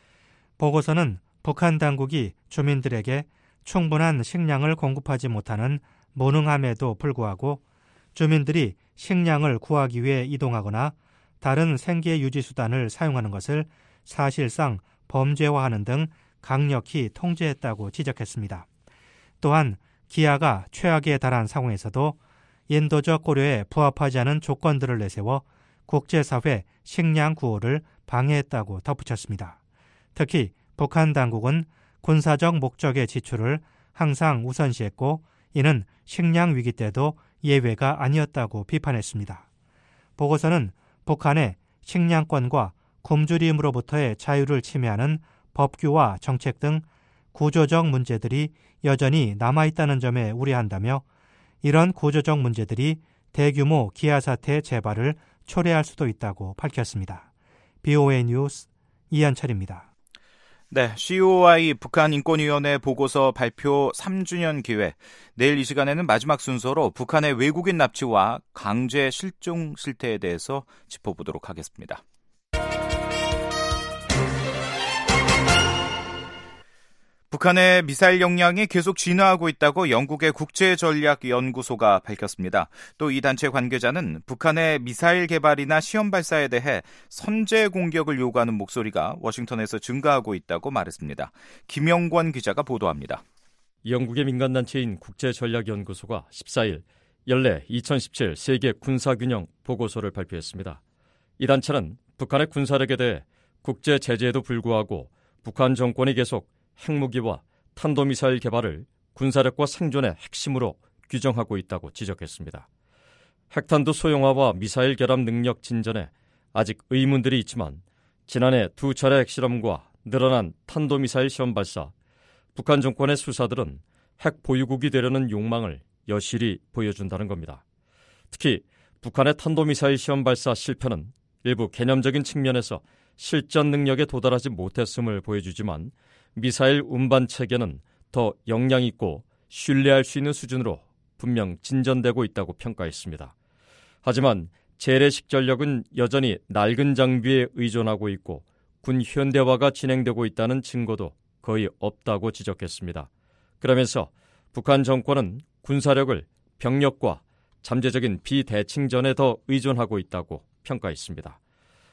보고서는 북한 당국이 주민들에게 충분한 식량을 공급하지 못하는 무능함에도 불구하고 주민들이 식량을 구하기 위해 이동하거나 다른 생계 유지 수단을 사용하는 것을 사실상 범죄화하는 등 강력히 통제했다고 지적했습니다. 또한 기아가 최악에 달한 상황에서도 인도적 고려에 부합하지 않은 조건들을 내세워 국제사회 식량 구호를 방해했다고 덧붙였습니다. 특히 북한 당국은 군사적 목적의 지출을 항상 우선시했고 이는 식량 위기 때도 예외가 아니었다고 비판했습니다. 보고서는 북한의 식량권과 굶주림으로부터의 자유를 침해하는 법규와 정책 등 구조적 문제들이 여전히 남아있다는 점에 우려한다며 이런 구조적 문제들이 대규모 기아사태 재발을 초래할 수도 있다고 밝혔습니다. 비오에이 뉴스 이한철입니다. 네, 씨오아이 북한인권위원회 보고서 발표 삼 주년 기획. 내일 이 시간에는 마지막 순서로 북한의 외국인 납치와 강제 실종 실태에 대해서 짚어보도록 하겠습니다. 북한의 미사일 역량이 계속 진화하고 있다고 영국의 국제전략연구소가 밝혔습니다. 또 이 단체 관계자는 북한의 미사일 개발이나 시험 발사에 대해 선제 공격을 요구하는 목소리가 워싱턴에서 증가하고 있다고 말했습니다. 김영권 기자가 보도합니다. 영국의 민간단체인 국제전략연구소가 십사 일 연례 이천십칠 세계 군사균형 보고서를 발표했습니다. 이 단체는 북한의 군사력에 대해 국제 제재에도 불구하고 북한 정권이 계속 핵무기와 탄도미사일 개발을 군사력과 생존의 핵심으로 규정하고 있다고 지적했습니다. 핵탄두 소형화와 미사일 결합 능력 진전에 아직 의문들이 있지만 지난해 두 차례 핵실험과 늘어난 탄도미사일 시험 발사, 북한 정권의 수사들은 핵 보유국이 되려는 욕망을 여실히 보여준다는 겁니다. 특히 북한의 탄도미사일 시험 발사 실패는 일부 개념적인 측면에서 실전 능력에 도달하지 못했음을 보여주지만 미사일 운반 체계는 더 역량 있고 신뢰할 수 있는 수준으로 분명 진전되고 있다고 평가했습니다. 하지만 재래식 전력은 여전히 낡은 장비에 의존하고 있고 군 현대화가 진행되고 있다는 증거도 거의 없다고 지적했습니다. 그러면서 북한 정권은 군사력을 병력과 잠재적인 비대칭전에 더 의존하고 있다고 평가했습니다.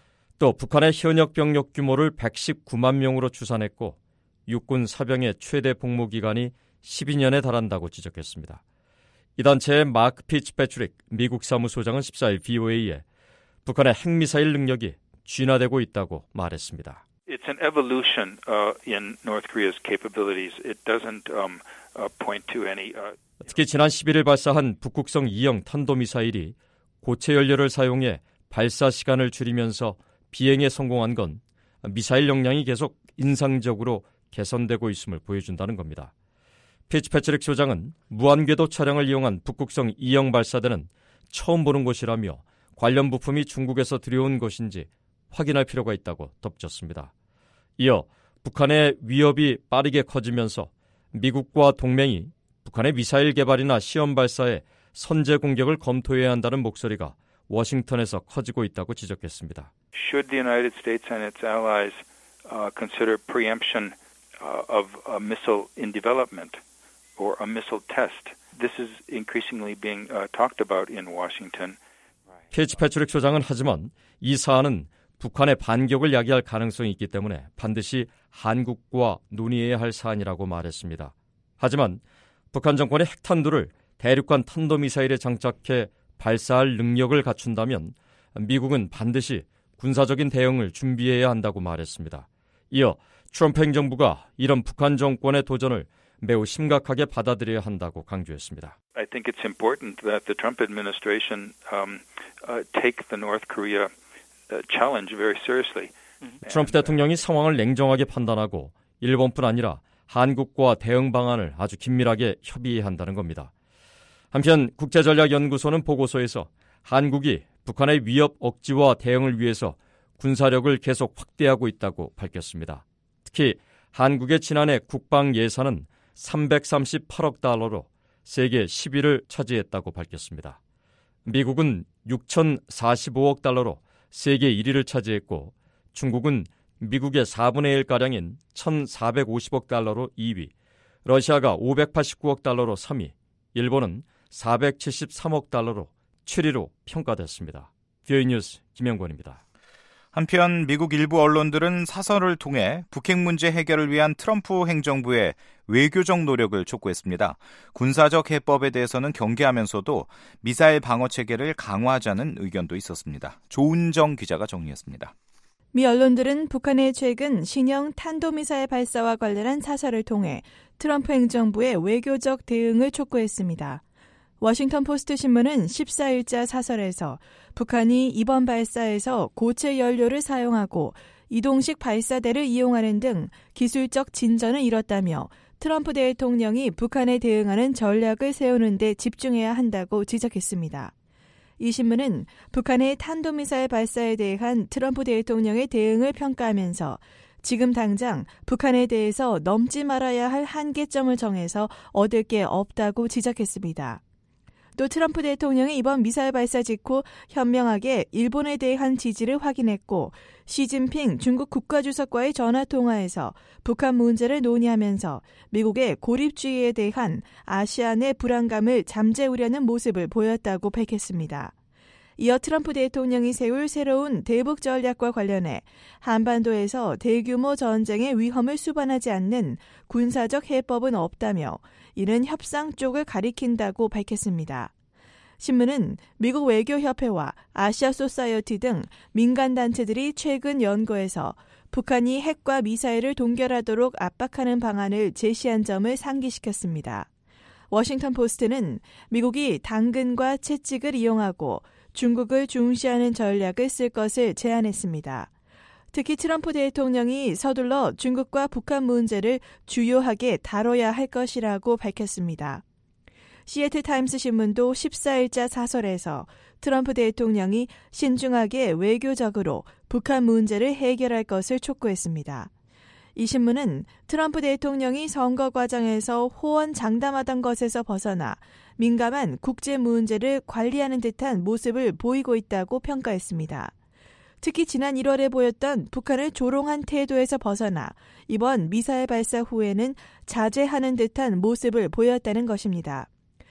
또 북한의 현역 병력 규모를 백십구만 명으로 추산했고 육군 사병의 최대 복무 기간이 십이 년에 달한다고 지적했습니다. 이 단체의 마크 피츠패트릭 미국 사무소장은 십사 일 비오에이에 북한의 핵미사일 능력이 진화되고 있다고 말했습니다. It's an evolution uh, in North Korea's capabilities. It doesn't um, uh, point to any. Uh... 특히 지난 십일 일 발사한 북극성 이형 탄도미사일이 고체 연료를 사용해 발사 시간을 줄이면서 비행에 성공한 건 미사일 역량이 계속 인상적으로 개선되고 있음을 보여준다는 겁니다. 피츠패트릭 소장은 무한궤도 차량을 이용한 북극성 이형 발사대는 처음 보는 것이라며 관련 부품이 중국에서 들여온 것인지 확인할 필요가 있다고 덧붙였습니다. 이어 북한의 위협이 빠르게 커지면서 미국과 동맹이 북한의 미사일 개발이나 시험 발사에 선제 공격을 검토해야 한다는 목소리가 워싱턴에서 커지고 있다고 지적했습니다. Should the United States and its allies uh, consider preemption uh, of a missile in development or a missile test? This is increasingly being uh, talked about in Washington. 피츠패트릭 소장은 하지만 이 사안은 북한의 반격을 야기할 가능성이 있기 때문에 반드시 한국과 논의해야 할 사안이라고 말했습니다. 하지만 북한 정권의 핵탄두를 대륙간 탄도미사일에 장착해 발사할 능력을 갖춘다면 미국은 반드시 군사적인 대응을 준비해야 한다고 말했습니다. 이어 트럼프 행정부가 이런 북한 정권의 도전을 매우 심각하게 받아들여야 한다고 강조했습니다. I think it's important that the Trump administration um, uh, take the North Korea challenge very seriously. 트럼프 대통령이 상황을 냉정하게 판단하고 일본뿐 아니라 한국과 대응 방안을 아주 긴밀하게 협의해야 한다는 겁니다. 한편 국제전략연구소는 보고서에서 한국이 북한의 위협 억지와 대응을 위해서 군사력을 계속 확대하고 있다고 밝혔습니다. 특히 한국의 지난해 국방 예산은 삼백삼십팔억 달러로 세계 십 위를 차지했다고 밝혔습니다. 미국은 육천사십오억 달러로 세계 일 위를 차지했고 중국은 미국의 사분의 일가량인 천사백오십억 달러로 이 위, 러시아가 오백팔십구억 달러로 삼 위, 일본은 사백칠십삼억 달러로 칠 위로 평가됐습니다. 비오에이 뉴스 김영권입니다. 한편 미국 일부 언론들은 사설을 통해 북핵 문제 해결을 위한 트럼프 행정부의 외교적 노력을 촉구했습니다. 군사적 해법에 대해서는 경계하면서도 미사일 방어 체계를 강화하자는 의견도 있었습니다. 조은정 기자가 정리했습니다. 미 언론들은 북한의 최근 신형 탄도미사일 발사와 관련한 사설을 통해 트럼프 행정부의 외교적 대응을 촉구했습니다. 워싱턴 포스트 신문은 십사일자 사설에서 북한이 이번 발사에서 고체 연료를 사용하고 이동식 발사대를 이용하는 등 기술적 진전을 이뤘다며 트럼프 대통령이 북한에 대응하는 전략을 세우는 데 집중해야 한다고 지적했습니다. 이 신문은 북한의 탄도미사일 발사에 대한 트럼프 대통령의 대응을 평가하면서 지금 당장 북한에 대해서 넘지 말아야 할 한계점을 정해서 얻을 게 없다고 지적했습니다. 또 트럼프 대통령이 이번 미사일 발사 직후 현명하게 일본에 대한 지지를 확인했고 시진핑 중국 국가주석과의 전화통화에서 북한 문제를 논의하면서 미국의 고립주의에 대한 아시안의 불안감을 잠재우려는 모습을 보였다고 밝혔습니다. 이어 트럼프 대통령이 세울 새로운 대북 전략과 관련해 한반도에서 대규모 전쟁의 위험을 수반하지 않는 군사적 해법은 없다며 이는 협상 쪽을 가리킨다고 밝혔습니다. 신문은 미국 외교협회와 아시아 소사이어티 등 민간단체들이 최근 연구에서 북한이 핵과 미사일을 동결하도록 압박하는 방안을 제시한 점을 상기시켰습니다. 워싱턴 포스트는 미국이 당근과 채찍을 이용하고 중국을 중시하는 전략을 쓸 것을 제안했습니다. 특히 트럼프 대통령이 서둘러 중국과 북한 문제를 주요하게 다뤄야 할 것이라고 밝혔습니다. 시애틀 타임스 신문도 십사일자 사설에서 트럼프 대통령이 신중하게 외교적으로 북한 문제를 해결할 것을 촉구했습니다. 이 신문은 트럼프 대통령이 선거 과정에서 호언장담하던 것에서 벗어나 민감한 국제 문제를 관리하는 듯한 모습을 보이고 있다고 평가했습니다. 특히 지난 일월에 보였던 북한을 조롱한 태도에서 벗어나 이번 미사일 발사 후에는 자제하는 듯한 모습을 보였다는 것입니다.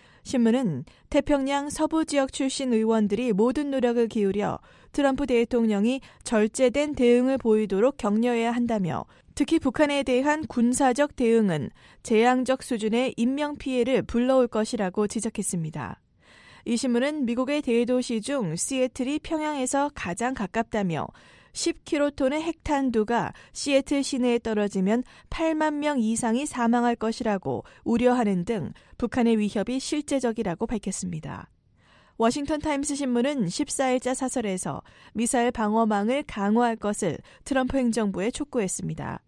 신문은 태평양 서부 지역 출신 의원들이 모든 노력을 기울여 트럼프 대통령이 절제된 대응을 보이도록 격려해야 한다며 특히 북한에 대한 군사적 대응은 재앙적 수준의 인명피해를 불러올 것이라고 지적했습니다. 이 신문은 미국의 대도시 중 시애틀이 평양에서 가장 가깝다며 십 킬로톤의 핵탄두가 시애틀 시내에 떨어지면 팔만 명 이상이 사망할 것이라고 우려하는 등 북한의 위협이 실제적이라고 밝혔습니다. 워싱턴 타임스 신문은 십사일자 사설에서 미사일 방어망을 강화할 것을 트럼프 행정부에 촉구했습니다.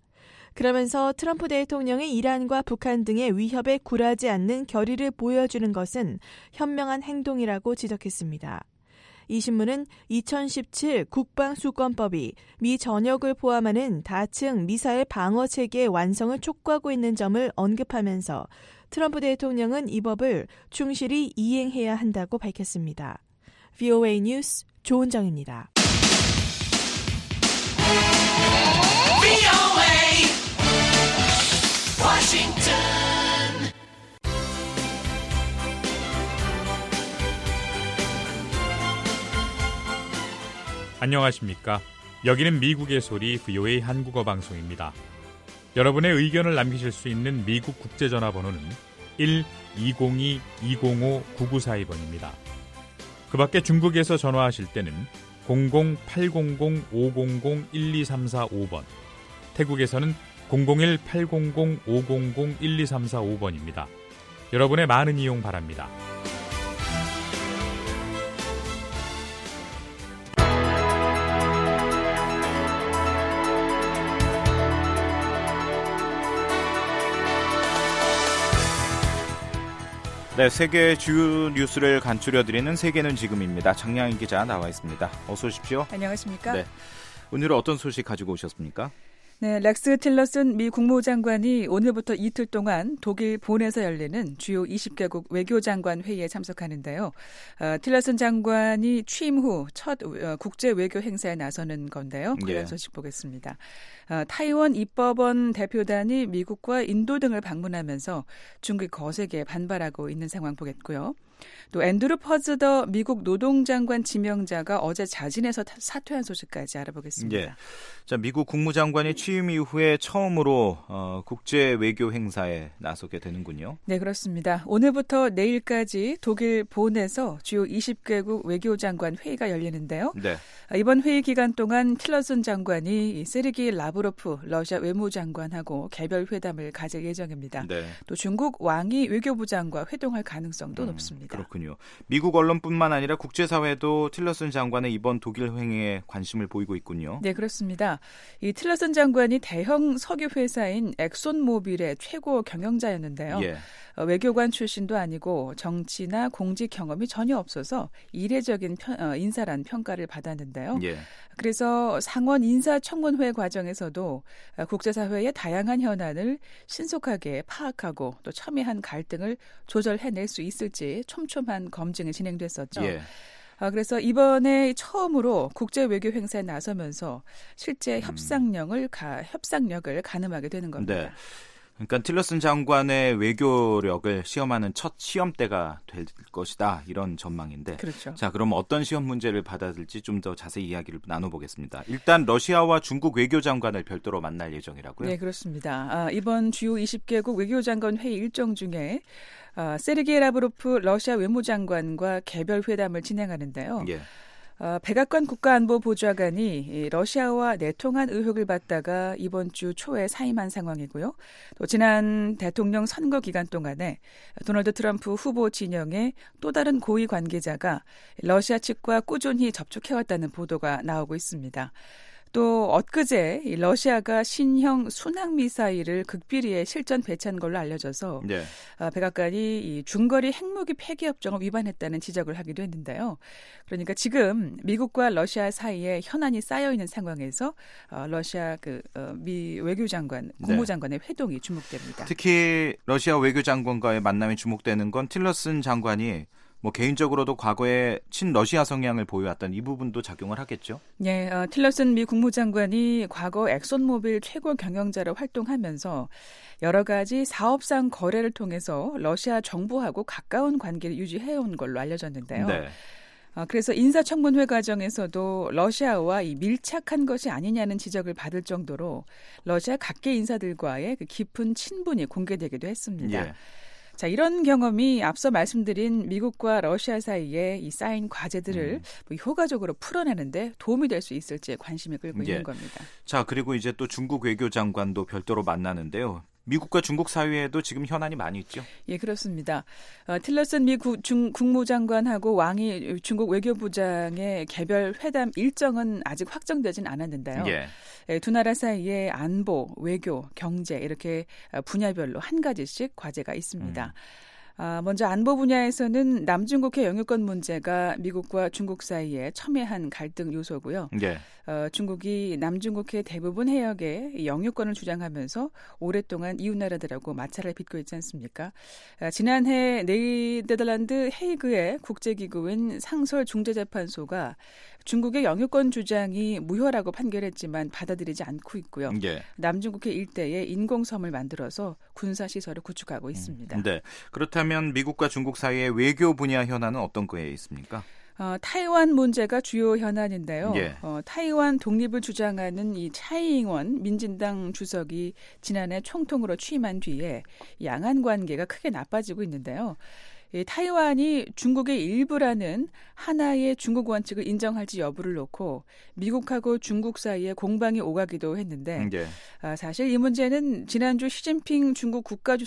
그러면서 트럼프 대통령이 이란과 북한 등의 위협에 굴하지 않는 결의를 보여주는 것은 현명한 행동이라고 지적했습니다. 이 신문은 이천십칠 국방수권법이 미 전역을 포함하는 다층 미사일 방어 체계의 완성을 촉구하고 있는 점을 언급하면서 트럼프 대통령은 이 법을 충실히 이행해야 한다고 밝혔습니다. 브이오에이 뉴스 조은정입니다. 워싱턴 안녕하십니까? 여기는 미국의 소리 브이오에이 한국어 방송입니다. 여러분의 의견을 남기실 수 있는 미국 국제전화번호는 일 이공이 이공오 구구사이 번입니다. 그 밖에 중국에서 전화하실 때는 공공 팔공공 오공공 일이삼사오 번, 태국에서는 공공일 팔공공 오공공 일이삼사오 번입니다. 여러분의 많은 이용 바랍니다. 네, 세계 주요 뉴스를 간추려드리는 세계는 지금입니다. 장량인 기자 나와 있습니다. 어서 오십시오. 안녕하십니까? 네, 오늘은 어떤 소식 가지고 오셨습니까? 네, 렉스 틸러슨 미 국무장관이 오늘부터 이틀 동안 독일 본에서 열리는 주요 이십 개국 외교장관 회의에 참석하는데요. 어, 틸러슨 장관이 취임 후 첫 어, 국제 외교 행사에 나서는 건데요. 그런 예. 소식 보겠습니다. 어, 타이원 입법원 대표단이 미국과 인도 등을 방문하면서 중국이 거세게 반발하고 있는 상황 보겠고요. 또 앤드루 퍼즈더 미국 노동장관 지명자가 어제 자진해서 사퇴한 소식까지 알아보겠습니다. 예. 자, 미국 국무장관이 취임 이후에 처음으로 어, 국제 외교 행사에 나서게 되는군요. 네, 그렇습니다. 오늘부터 내일까지 독일 본에서 주요 이십 개국 외교장관 회의가 열리는데요. 네. 이번 회의 기간 동안 틸러슨 장관이 세르게이 라브로프 러시아 외무장관하고 개별 회담을 가질 예정입니다. 네. 또 중국 왕이 외교부장과 회동할 가능성도 음, 높습니다. 그렇군요. 미국 언론뿐만 아니라 국제사회도 틸러슨 장관의 이번 독일 행위에 관심을 보이고 있군요. 네, 그렇습니다. 이 틸러슨 장관이 대형 석유 회사인 엑손모빌의 최고 경영자였는데요. 예. 외교관 출신도 아니고 정치나 공직 경험이 전혀 없어서 이례적인 편, 어, 인사란 평가를 받았는데요. 예. 그래서 상원 인사청문회 과정에서도 국제사회의 다양한 현안을 신속하게 파악하고 또 첨예한 갈등을 조절해낼 수 있을지 촘촘한 검증이 진행됐었죠. 예. 아, 그래서 이번에 처음으로 국제 외교 행사에 나서면서 실제 협상력을 가, 협상력을 가늠하게 되는 겁니다. 네. 그러니까 틸러슨 장관의 외교력을 시험하는 첫 시험대가 될 것이다, 이런 전망인데. 그렇죠. 자, 그럼 어떤 시험 문제를 받아들지 좀 더 자세히 이야기를 나눠보겠습니다. 일단 러시아와 중국 외교장관을 별도로 만날 예정이라고요? 네, 그렇습니다. 아, 이번 주요 이십 개국 외교장관 회의 일정 중에 아, 세르게이 라브로프 러시아 외무장관과 개별 회담을 진행하는데요. 예. 어, 백악관 국가안보보좌관이 러시아와 내통한 의혹을 받다가 이번 주 초에 사임한 상황이고요. 또 지난 대통령 선거 기간 동안에 도널드 트럼프 후보 진영의 또 다른 고위 관계자가 러시아 측과 꾸준히 접촉해왔다는 보도가 나오고 있습니다. 또 엊그제 러시아가 신형 순항미사일을 극비리에 실전 배치한 걸로 알려져서 네. 백악관이 이 중거리 핵무기 폐기협정을 위반했다는 지적을 하기도 했는데요. 그러니까 지금 미국과 러시아 사이에 현안이 쌓여있는 상황에서 러시아 그 미 외교장관, 국무장관의 네. 회동이 주목됩니다. 특히 러시아 외교장관과의 만남이 주목되는 건 틸러슨 장관이 뭐 개인적으로도 과거에 친러시아 성향을 보여왔던 이 부분도 작용을 하겠죠? 네, 어, 틸러슨 미 국무장관이 과거 엑손모빌 최고 경영자로 활동하면서 여러 가지 사업상 거래를 통해서 러시아 정부하고 가까운 관계를 유지해온 걸로 알려졌는데요. 네. 어, 그래서 인사청문회 과정에서도 러시아와 이 밀착한 것이 아니냐는 지적을 받을 정도로 러시아 각계 인사들과의 그 깊은 친분이 공개되기도 했습니다. 예. 자, 이런 경험이 앞서 말씀드린 미국과 러시아 사이에 이 쌓인 과제들을 음. 뭐 효과적으로 풀어내는데 도움이 될 수 있을지 관심이 끌고 예. 있는 겁니다. 자, 그리고 이제 또 중국 외교장관도 별도로 만나는데요. 미국과 중국 사이에도 지금 현안이 많이 있죠? 예, 그렇습니다. 어, 틸러슨 미 구, 중, 국무장관하고 왕이 중국 외교부장의 개별 회담 일정은 아직 확정되진 않았는데요. 예. 예, 두 나라 사이에 안보, 외교, 경제 이렇게 분야별로 한 가지씩 과제가 있습니다. 음. 아, 먼저 안보 분야에서는 남중국해 영유권 문제가 미국과 중국 사이에 첨예한 갈등 요소고요. 예. 어, 중국이 남중국해 대부분 해역에 영유권을 주장하면서 오랫동안 이웃 나라들하고 마찰을 빚고 있지 않습니까? 아, 지난해 네덜란드 헤이그의 국제기구인 상설중재재판소가 중국의 영유권 주장이 무효라고 판결했지만 받아들이지 않고 있고요. 예. 남중국해 일대에 인공섬을 만들어서 군사시설을 구축하고 있습니다. 음, 네. 그렇다면 미국과 중국 사이의 외교 분야 현안은 어떤 거에 있습니까? 어, 타이완 문제가 주요 현안인데요. 예. 어, 타이완 독립을 주장하는 이 차이잉원 민진당 주석이 지난해 총통으로 취임한 뒤에 양안 관계가 크게 나빠지고 있는데요. 이 타이완이 중국의 일부라는 하나의 중국 원칙을 인정할지 여부를 놓고 미국하고 중국 사이에 공방이 오가기도 했는데 네. 아, 사실 이 문제는 지난주 시진핑 중국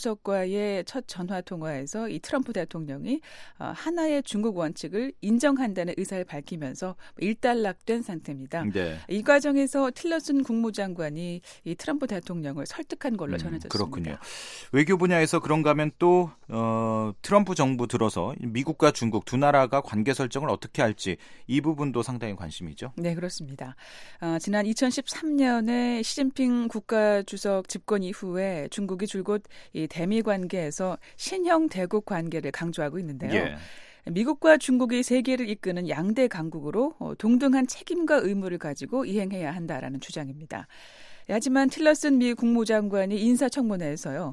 국가주석과의 첫 전화통화에서 이 트럼프 대통령이 아, 하나의 중국 원칙을 인정한다는 의사를 밝히면서 일단락된 상태입니다. 네. 이 과정에서 틸러슨 국무장관이 이 트럼프 대통령을 설득한 걸로 전해졌습니다. 음, 그렇군요. 외교 분야에서 그런가 하면 또 어, 트럼프 정부 정부 들어서 미국과 중국 두 나라가 관계 설정을 어떻게 할지 이 부분도 상당히 관심이죠. 네, 그렇습니다. 어, 지난 이천십삼 년에 시진핑 국가주석 집권 이후에 중국이 줄곧 이 대미 관계에서 신형 대국 관계를 강조하고 있는데요. 예. 미국과 중국이 세계를 이끄는 양대 강국으로 동등한 책임과 의무를 가지고 이행해야 한다라는 주장입니다. 하지만 틸러슨 미 국무장관이 인사청문회에서요.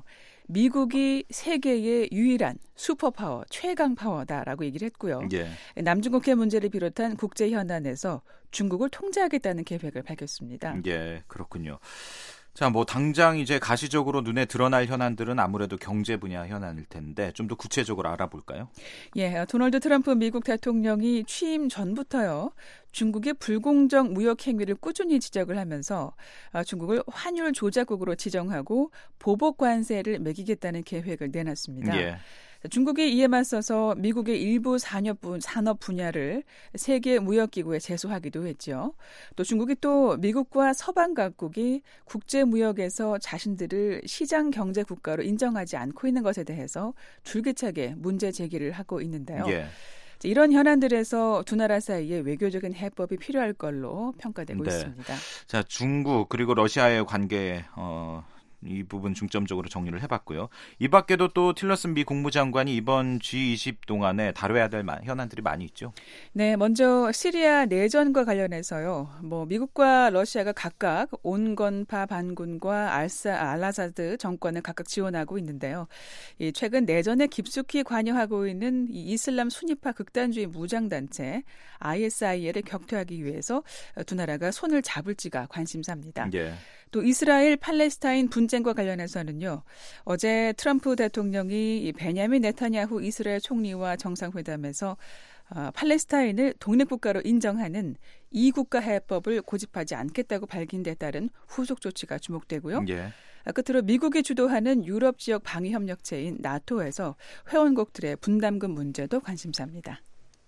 미국이 세계의 유일한 슈퍼파워, 최강 파워다라고 얘기를 했고요. 예. 남중국해 문제를 비롯한 국제 현안에서 중국을 통제하겠다는 계획을 밝혔습니다. 예, 그렇군요. 자, 뭐 당장 이제 가시적으로 눈에 드러날 현안들은 아무래도 경제 분야 현안일 텐데 좀 더 구체적으로 알아볼까요? 예, 도널드 트럼프 미국 대통령이 취임 전부터요. 중국의 불공정 무역 행위를 꾸준히 지적을 하면서 중국을 환율 조작국으로 지정하고 보복 관세를 매기겠다는 계획을 내놨습니다. 예. 중국이 이에 맞서서 미국의 일부 산업, 산업 분야를 세계 무역기구에 제소하기도 했죠. 또 중국이 또 미국과 서방 각국이 국제 무역에서 자신들을 시장 경제 국가로 인정하지 않고 있는 것에 대해서 줄기차게 문제 제기를 하고 있는데요. 예. 이런 현안들에서 두 나라 사이에 외교적인 해법이 필요할 걸로 평가되고 네. 있습니다. 자, 중국 그리고 러시아의 관계 어, 이 부분 중점적으로 정리를 해봤고요. 이 밖에도 또 틸러슨 미 국무장관이 이번 지 이십 동안에 다뤄야 될 현안들이 많이 있죠. 네, 먼저 시리아 내전과 관련해서요. 뭐 미국과 러시아가 각각 온건파 반군과 알사 알아사드 정권을 각각 지원하고 있는데요. 이 최근 내전에 깊숙이 관여하고 있는 이 이슬람 순위파 극단주의 무장단체 아이에스아이엘을 격퇴하기 위해서 두 나라가 손을 잡을지가 관심사입니다. 예. 또 이스라엘 팔레스타인 분쟁과 관련해서는요. 어제 트럼프 대통령이 베냐민 네타냐후 이스라엘 총리와 정상회담에서 어, 팔레스타인을 독립국가로 인정하는 이국가 해법을 고집하지 않겠다고 밝힌 데 따른 후속 조치가 주목되고요. 예. 끝으로 미국이 주도하는 유럽 지역 방위협력체인 나토에서 회원국들의 분담금 문제도 관심사입니다.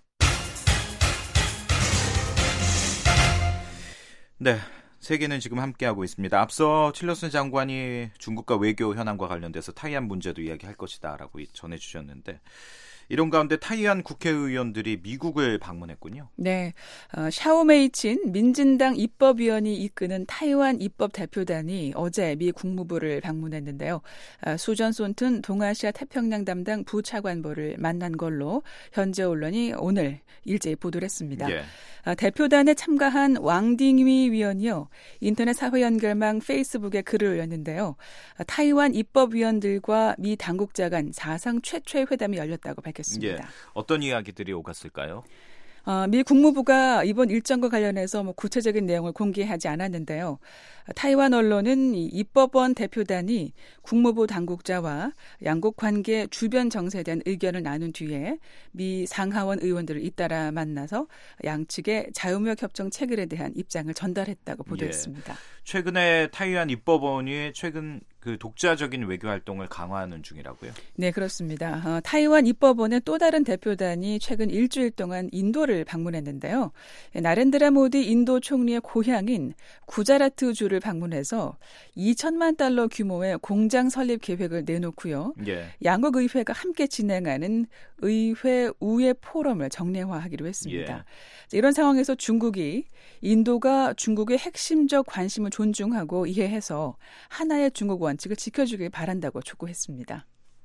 네. 세계는 지금 함께하고 있습니다. 앞서 틸러슨 장관이 중국과 외교 현안과 관련돼서 타이완 문제도 이야기할 것이다라고 전해주셨는데 이런 가운데 타이완 국회의원들이 미국을 방문했군요. 네, 어, 샤오메이친 민진당 입법위원이 이끄는 타이완 입법 대표단이 어제 미 국무부를 방문했는데요. 어, 수전 손튼 동아시아 태평양 담당 부차관보를 만난 걸로 현재 언론이 오늘 일제히 보도를 했습니다. 예. 어, 대표단에 참가한 왕딩위 위원이요. 인터넷 사회 연결망 페이스북에 글을 올렸는데요. 어, 타이완 입법위원들과 미 당국자 간 사상 최초의 회담이 열렸다고 밝혔습니다. 예. 어떤 이야기들이 오갔을까요? 어, 미 국무부가 이번 일정과 관련해서 뭐 구체적인 내용을 공개하지 않았는데요. 타이완 언론은 이 입법원 대표단이 국무부 당국자와 양국 관계 주변 정세에 대한 의견을 나눈 뒤에 미 상하원 의원들을 잇따라 만나서 양측의 자유무역 협정 체결에 대한 입장을 전달했다고 보도했습니다. 예. 최근에 타이완 입법원이 최근 그 독자적인 외교 활동을 강화하는 중이라고요? 네, 그렇습니다. 어, 타이완 입법원의 또 다른 대표단이 최근 일주일 동안 인도를 방문했는데요. 나렌드라 모디 인도 총리의 고향인 구자라트주를 방문해서 이천만 달러 규모의 공장 설립 계획을 내놓고요. 예. 양국 의회가 함께 진행하는 의회 우회 포럼을 정례화하기로 했습니다. 예. 이런 상황에서 중국이 인도가 중국의 핵심적 관심을 존중하고 이해해서 하나의 중국 원칙을 지켜주길 바란다고 촉구했습니다.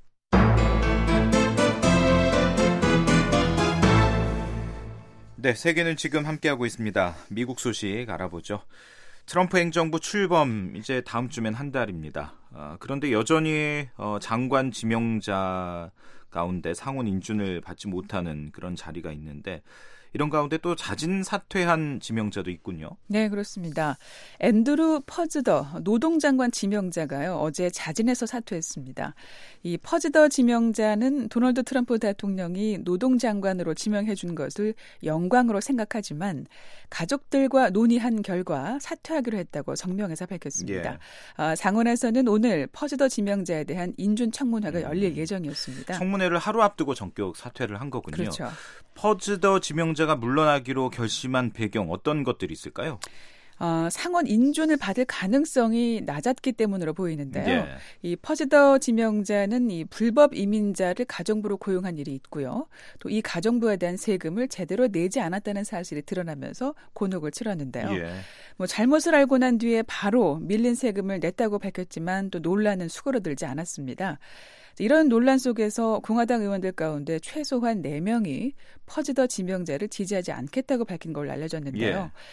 네, 세계는 지금 함께하고 있습니다. 미국 소식 알아보죠. 트럼프 행정부 출범 이제 다음 주면 한 달입니다. 어, 그런데 여전히 어, 장관 지명자 가운데 상원 인준을 받지 못하는 그런 자리가 있는데 이런 가운데 또 자진 사퇴한 지명자도 있군요. 네, 그렇습니다. 앤드루 퍼즈더 노동장관 지명자가요. 어제 자진해서 사퇴했습니다. 이 퍼즈더 지명자는 도널드 트럼프 대통령이 노동장관으로 지명해 준 것을 영광으로 생각하지만 가족들과 논의한 결과 사퇴하기로 했다고 성명에서 밝혔습니다. 예. 아, 상원에서는 오늘 퍼즈더 지명자에 대한 인준 청문회가 열릴 예정이었습니다. 청문회를 하루 앞두고 전격 사퇴를 한 거군요. 그렇죠. 퍼즈더 지명자가 물러나기로 결심한 배경 어떤 것들이 있을까요? 어, 상원 인준을 받을 가능성이 낮았기 때문으로 보이는데요. 예. 이 퍼즈더 지명자는 이 불법 이민자를 가정부로 고용한 일이 있고요. 또 이 가정부에 대한 세금을 제대로 내지 않았다는 사실이 드러나면서 곤혹을 치렀는데요. 예. 뭐 잘못을 알고 난 뒤에 바로 밀린 세금을 냈다고 밝혔지만 또 논란은 수그러들지 않았습니다. 이런 논란 속에서 공화당 의원들 가운데 최소한 네 명이 퍼즈더 지명자를 지지하지 않겠다고 밝힌 걸로 알려졌는데요. 예.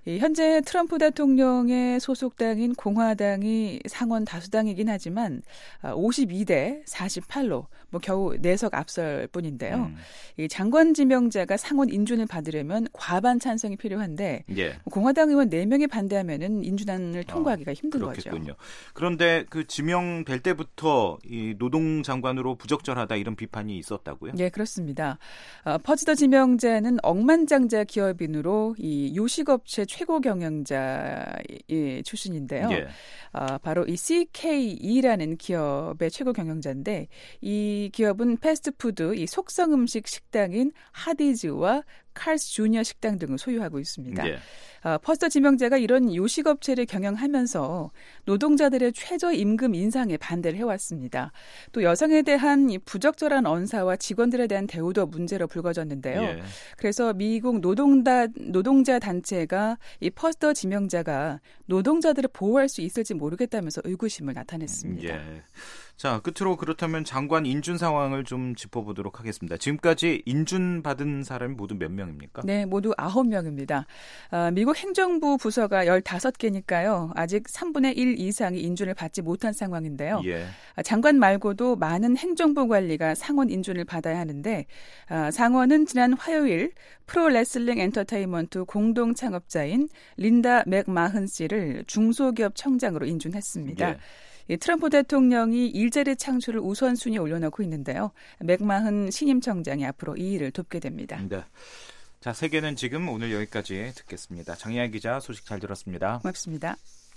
이 현재 트럼프 대통령의 소속당인 공화당이 상원 다수당이긴 하지만 오십이 대 사십팔로 뭐 겨우 네 석 앞설 뿐인데요. 음. 이 장관 지명자가 상원 인준을 받으려면 과반 찬성이 필요한데 예. 공화당 의원 네 명이 반대하면은 인준안을 통과하기가 어, 힘든 그렇겠군요. 거죠. 그런데 그 지명될 때부터 이 노동장관으로 부적절하다 이런 비판이 있었다고요? 네, 그렇습니다. 어, 퍼즈더 지명자는 억만장자 기업인으로 이 요식업체 최고 경영자 출신인데요. 예. 어, 바로 이 씨케이이라는 기업의 최고 경영자인데 이 기업은 패스트푸드 이 속성 음식 식당인 하디즈와 칼스 주니어 식당 등을 소유하고 있습니다. 예. 어, 퍼스터 지명자가 이런 요식업체를 경영하면서 노동자들의 최저임금 인상에 반대를 해왔습니다. 또 여성에 대한 이 부적절한 언사와 직원들에 대한 대우도 문제로 불거졌는데요. 예. 그래서 미국 노동다, 노동자 단체가 이 퍼스터 지명자가 노동자들을 보호할 수 있을지 모르겠다면서 의구심을 나타냈습니다. 예. 자, 끝으로 그렇다면 장관 인준 상황을 좀 짚어보도록 하겠습니다. 지금까지 인준 받은 사람이 모두 몇 명입니까? 네, 모두 아홉 명입니다. 아, 미국 행정부 부서가 열다섯 개니까요. 아직 삼분의 일 이상이 인준을 받지 못한 상황인데요. 예. 아, 장관 말고도 많은 행정부 관리가 상원 인준을 받아야 하는데 아, 상원은 지난 화요일 프로레슬링 엔터테인먼트 공동 창업자인 린다 맥마흔 씨를 중소기업 청장으로 인준했습니다. 예. 이 트럼프 대통령이 일자리 창출을 우선순위에 올려놓고 있는데요. 맥마흔 신임 청장이 앞으로 이 일을 돕게 됩니다. 네. 자, 세계는 지금 오늘 여기까지 듣겠습니다. 장희아 기자 소식 잘 들었습니다. 고맙습니다.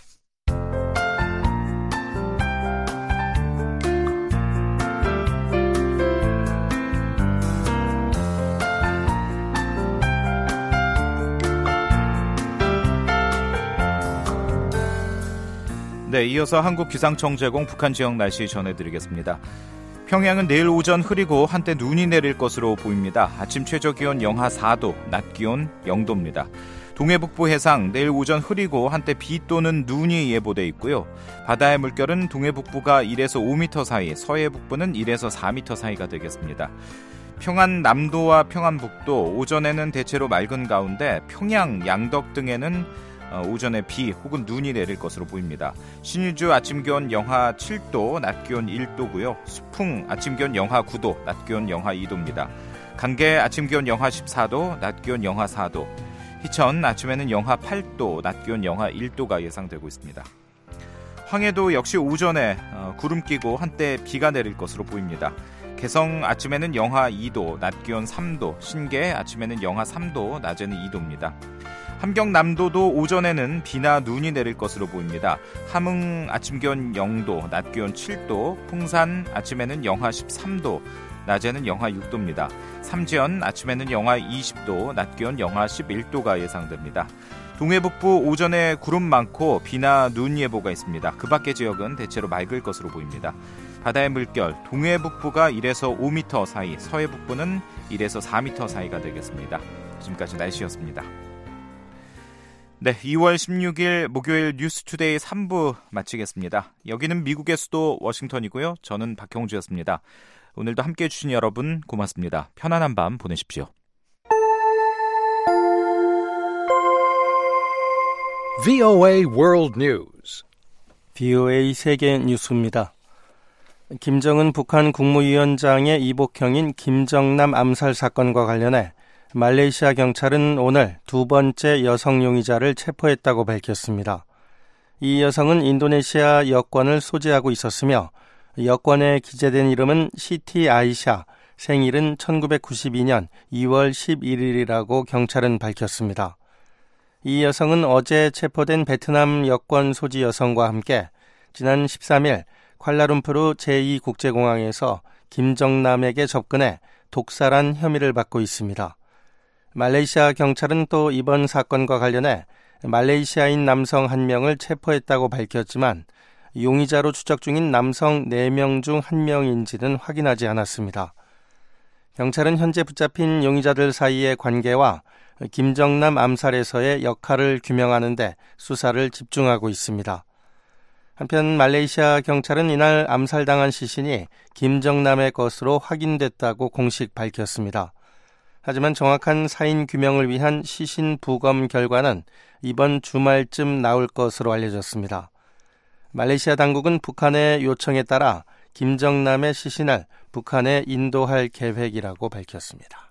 네, 이어서 한국기상청제공 북한 지역 날씨 전해드리겠습니다. 평양은 내일 오전 흐리고 한때 눈이 내릴 것으로 보입니다. 아침 최저기온 영하 사 도, 낮 기온 영 도입니다. 동해북부 해상 내일 오전 흐리고 한때 비 또는 눈이 예보돼 있고요. 바다의 물결은 동해북부가 일에서 오 미터 사이, 서해북부는 일에서 사 미터 사이가 되겠습니다. 평안 남도와 평안북도 오전에는 대체로 맑은 가운데 평양, 양덕 등에는 오전에 비 혹은 눈이 내릴 것으로 보입니다. 신의주 아침 기온 영하 칠 도, 낮 기온 일 도고요. 수풍 아침 기온 영하 구 도, 낮 기온 영하 이 도입니다. 간계 아침 기온 영하 십사 도, 낮 기온 영하 사 도. 희천 아침에는 영하 팔 도, 낮 기온 영하 일 도가 예상되고 있습니다. 황해도 역시 오전에 구름 끼고 한때 비가 내릴 것으로 보입니다. 개성 아침에는 영하 이 도, 낮 기온 삼 도, 신계 아침에는 영하 삼 도, 낮에는 이 도입니다. 함경남도도 오전에는 비나 눈이 내릴 것으로 보입니다. 함흥 아침 기온 영 도, 낮 기온 칠 도, 풍산 아침에는 영하 십삼 도, 낮에는 영하 육 도입니다. 삼지연 아침에는 영하 이십 도, 낮 기온 영하 십일 도가 예상됩니다. 동해북부 오전에 구름 많고 비나 눈 예보가 있습니다. 그 밖의 지역은 대체로 맑을 것으로 보입니다. 바다의 물결, 동해북부가 일에서 오 미터 사이, 서해북부는 일에서 사 미터 사이가 되겠습니다. 지금까지 날씨였습니다. 네, 이월 십육일 목요일 뉴스투데이 삼 부 마치겠습니다. 여기는 미국의 수도 워싱턴이고요. 저는 박형주였습니다. 오늘도 함께해 주신 여러분 고맙습니다. 편안한 밤 보내십시오. 브이오에이 World News. 브이오에이 세계 뉴스입니다. 김정은 북한 국무위원장의 이복형인 김정남 암살 사건과 관련해 말레이시아 경찰은 오늘 두 번째 여성 용의자를 체포했다고 밝혔습니다. 이 여성은 인도네시아 여권을 소지하고 있었으며 여권에 기재된 이름은 시티 아이샤, 생일은 천구백구십이년 이월 십일일이라고 경찰은 밝혔습니다. 이 여성은 어제 체포된 베트남 여권 소지 여성과 함께 지난 십삼일 쿠알라룸푸르 제이 국제공항에서 김정남에게 접근해 독살한 혐의를 받고 있습니다. 말레이시아 경찰은 또 이번 사건과 관련해 말레이시아인 남성 한 명을 체포했다고 밝혔지만 용의자로 추적 중인 남성 네 명 중 한 명인지는 확인하지 않았습니다. 경찰은 현재 붙잡힌 용의자들 사이의 관계와 김정남 암살에서의 역할을 규명하는 데 수사를 집중하고 있습니다. 한편 말레이시아 경찰은 이날 암살당한 시신이 김정남의 것으로 확인됐다고 공식 밝혔습니다. 하지만 정확한 사인 규명을 위한 시신 부검 결과는 이번 주말쯤 나올 것으로 알려졌습니다. 말레이시아 당국은 북한의 요청에 따라 김정남의 시신을 북한에 인도할 계획이라고 밝혔습니다.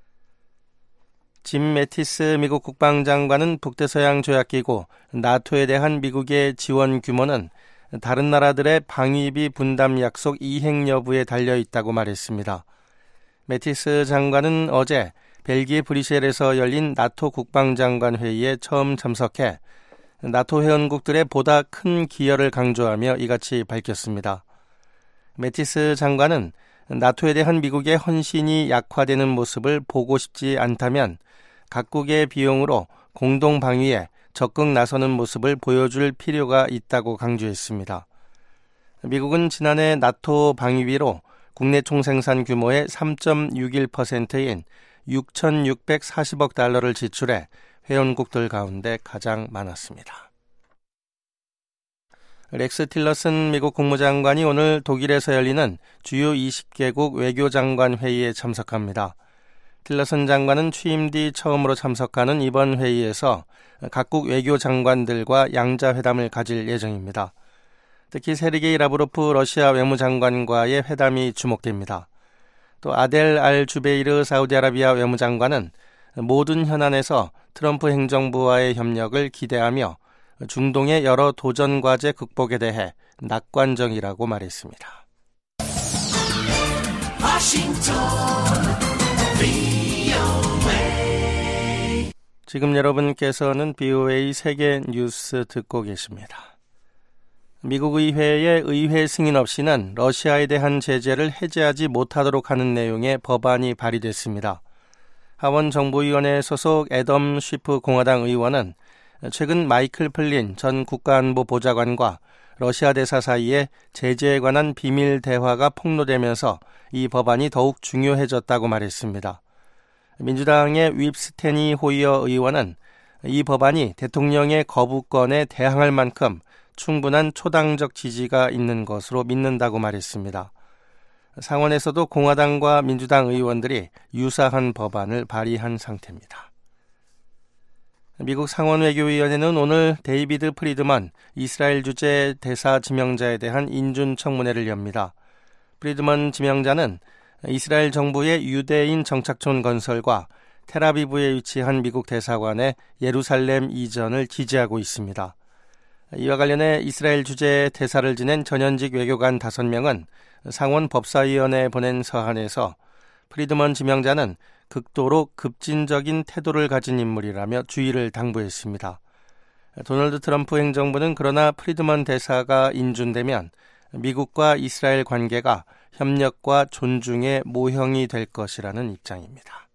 짐 매티스 미국 국방장관은 북대서양 조약기구 나토에 대한 미국의 지원 규모는 다른 나라들의 방위비 분담 약속 이행 여부에 달려있다고 말했습니다. 매티스 장관은 어제 벨기에 브뤼셀에서 열린 나토 국방장관 회의에 처음 참석해 나토 회원국들의 보다 큰 기여를 강조하며 이같이 밝혔습니다. 매티스 장관은 나토에 대한 미국의 헌신이 약화되는 모습을 보고 싶지 않다면 각국의 비용으로 공동 방위에 적극 나서는 모습을 보여줄 필요가 있다고 강조했습니다. 미국은 지난해 나토 방위비로 국내 총생산 규모의 삼 점 육일 퍼센트인 육천육백사십억 달러를 지출해 회원국들 가운데 가장 많았습니다. 렉스 틸러슨 미국 국무장관이 오늘 독일에서 열리는 주요 이십 개국 외교장관 회의에 참석합니다. 틸러슨 장관은 취임 뒤 처음으로 참석하는 이번 회의에서 각국 외교장관들과 양자회담을 가질 예정입니다. 특히 세르게이 라브로프 러시아 외무장관과의 회담이 주목됩니다. 또 아델 알 주베이르 사우디아라비아 외무장관은 모든 현안에서 트럼프 행정부와의 협력을 기대하며 중동의 여러 도전 과제 극복에 대해 낙관적이라고 말했습니다. 워싱턴 비오에이. 지금 여러분께서는 비오에이 세계 뉴스 듣고 계십니다. 미국 의회의 의회 승인 없이는 러시아에 대한 제재를 해제하지 못하도록 하는 내용의 법안이 발의됐습니다. 하원 정보위원회 소속 애덤 쉬프 공화당 의원은 최근 마이클 플린 전 국가안보 보좌관과 러시아 대사 사이에 제재에 관한 비밀 대화가 폭로되면서 이 법안이 더욱 중요해졌다고 말했습니다. 민주당의 윕스테니 호이어 의원은 이 법안이 대통령의 거부권에 대항할 만큼 충분한 초당적 지지가 있는 것으로 믿는다고 말했습니다. 상원에서도 공화당과 민주당 의원들이 유사한 법안을 발의한 상태입니다. 미국 상원외교위원회는 오늘 데이비드 프리드먼 이스라엘 주재 대사 지명자에 대한 인준 청문회를 엽니다. 프리드먼 지명자는 이스라엘 정부의 유대인 정착촌 건설과 텔아비브에 위치한 미국 대사관의 예루살렘 이전을 지지하고 있습니다. 이와 관련해 이스라엘 주재 대사를 지낸 전현직 외교관 다섯 명은 상원 법사위원회에 보낸 서한에서 프리드먼 지명자는 극도로 급진적인 태도를 가진 인물이라며 주의를 당부했습니다. 도널드 트럼프 행정부는 그러나 프리드먼 대사가 인준되면 미국과 이스라엘 관계가 협력과 존중의 모형이 될 것이라는 입장입니다.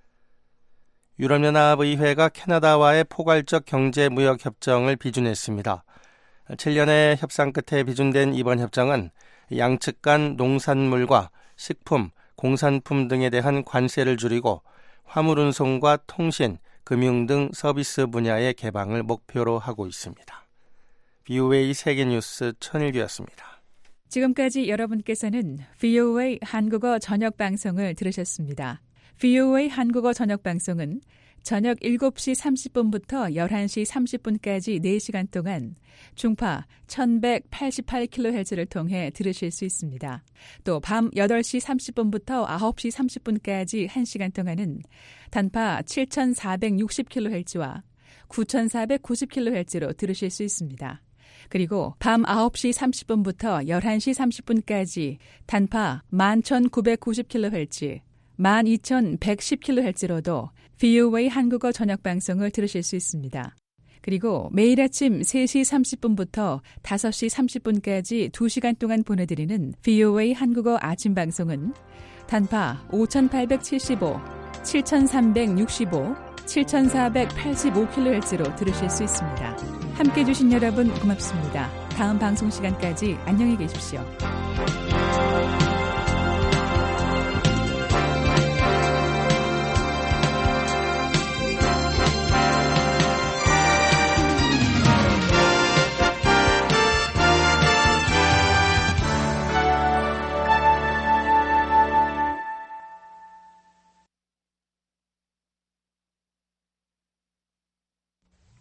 유럽연합의회가 캐나다와의 포괄적 경제무역협정을 비준했습니다. 칠 년의 협상 끝에 비준된 이번 협정은 양측 간 농산물과 식품, 공산품 등에 대한 관세를 줄이고 화물 운송과 통신, 금융 등 서비스 분야의 개방을 목표로 하고 있습니다. 비오에이 세계뉴스 천일규였습니다. 지금까지 여러분께서는 비오에이 한국어 저녁방송을 들으셨습니다. 비오에이 한국어 저녁방송은 저녁 일곱 시 삼십 분부터 열한 시 삼십 분까지 네 시간 동안 중파 천백팔십팔 킬로헤르츠를 통해 들으실 수 있습니다. 또 밤 여덟 시 삼십 분부터 아홉 시 삼십 분까지 한 시간 동안은 단파 칠천사백육십 킬로헤르츠와 구천사백구십 킬로헤르츠로 들으실 수 있습니다. 그리고 밤 아홉 시 삼십 분부터 열한 시 삼십 분까지 단파 만 천구백구십 킬로헤르츠, 만 이천백십 킬로헤르츠로도 비오에이 한국어 저녁방송을 들으실 수 있습니다. 그리고 매일 아침 세 시 삼십 분부터 다섯 시 삼십 분까지 두 시간 동안 보내드리는 비오에이 한국어 아침방송은 단파 오천팔백칠십오, 칠천삼백육십오, 칠천사백팔십오 킬로헤르츠로 들으실 수 있습니다. 함께해 주신 여러분 고맙습니다. 다음 방송 시간까지 안녕히 계십시오.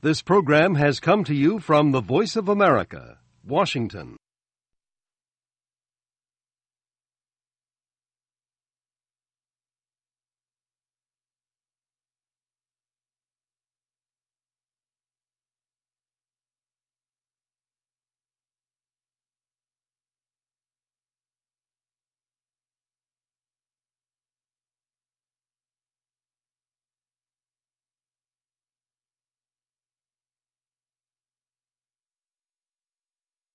This program has come to you from the Voice of America, Washington.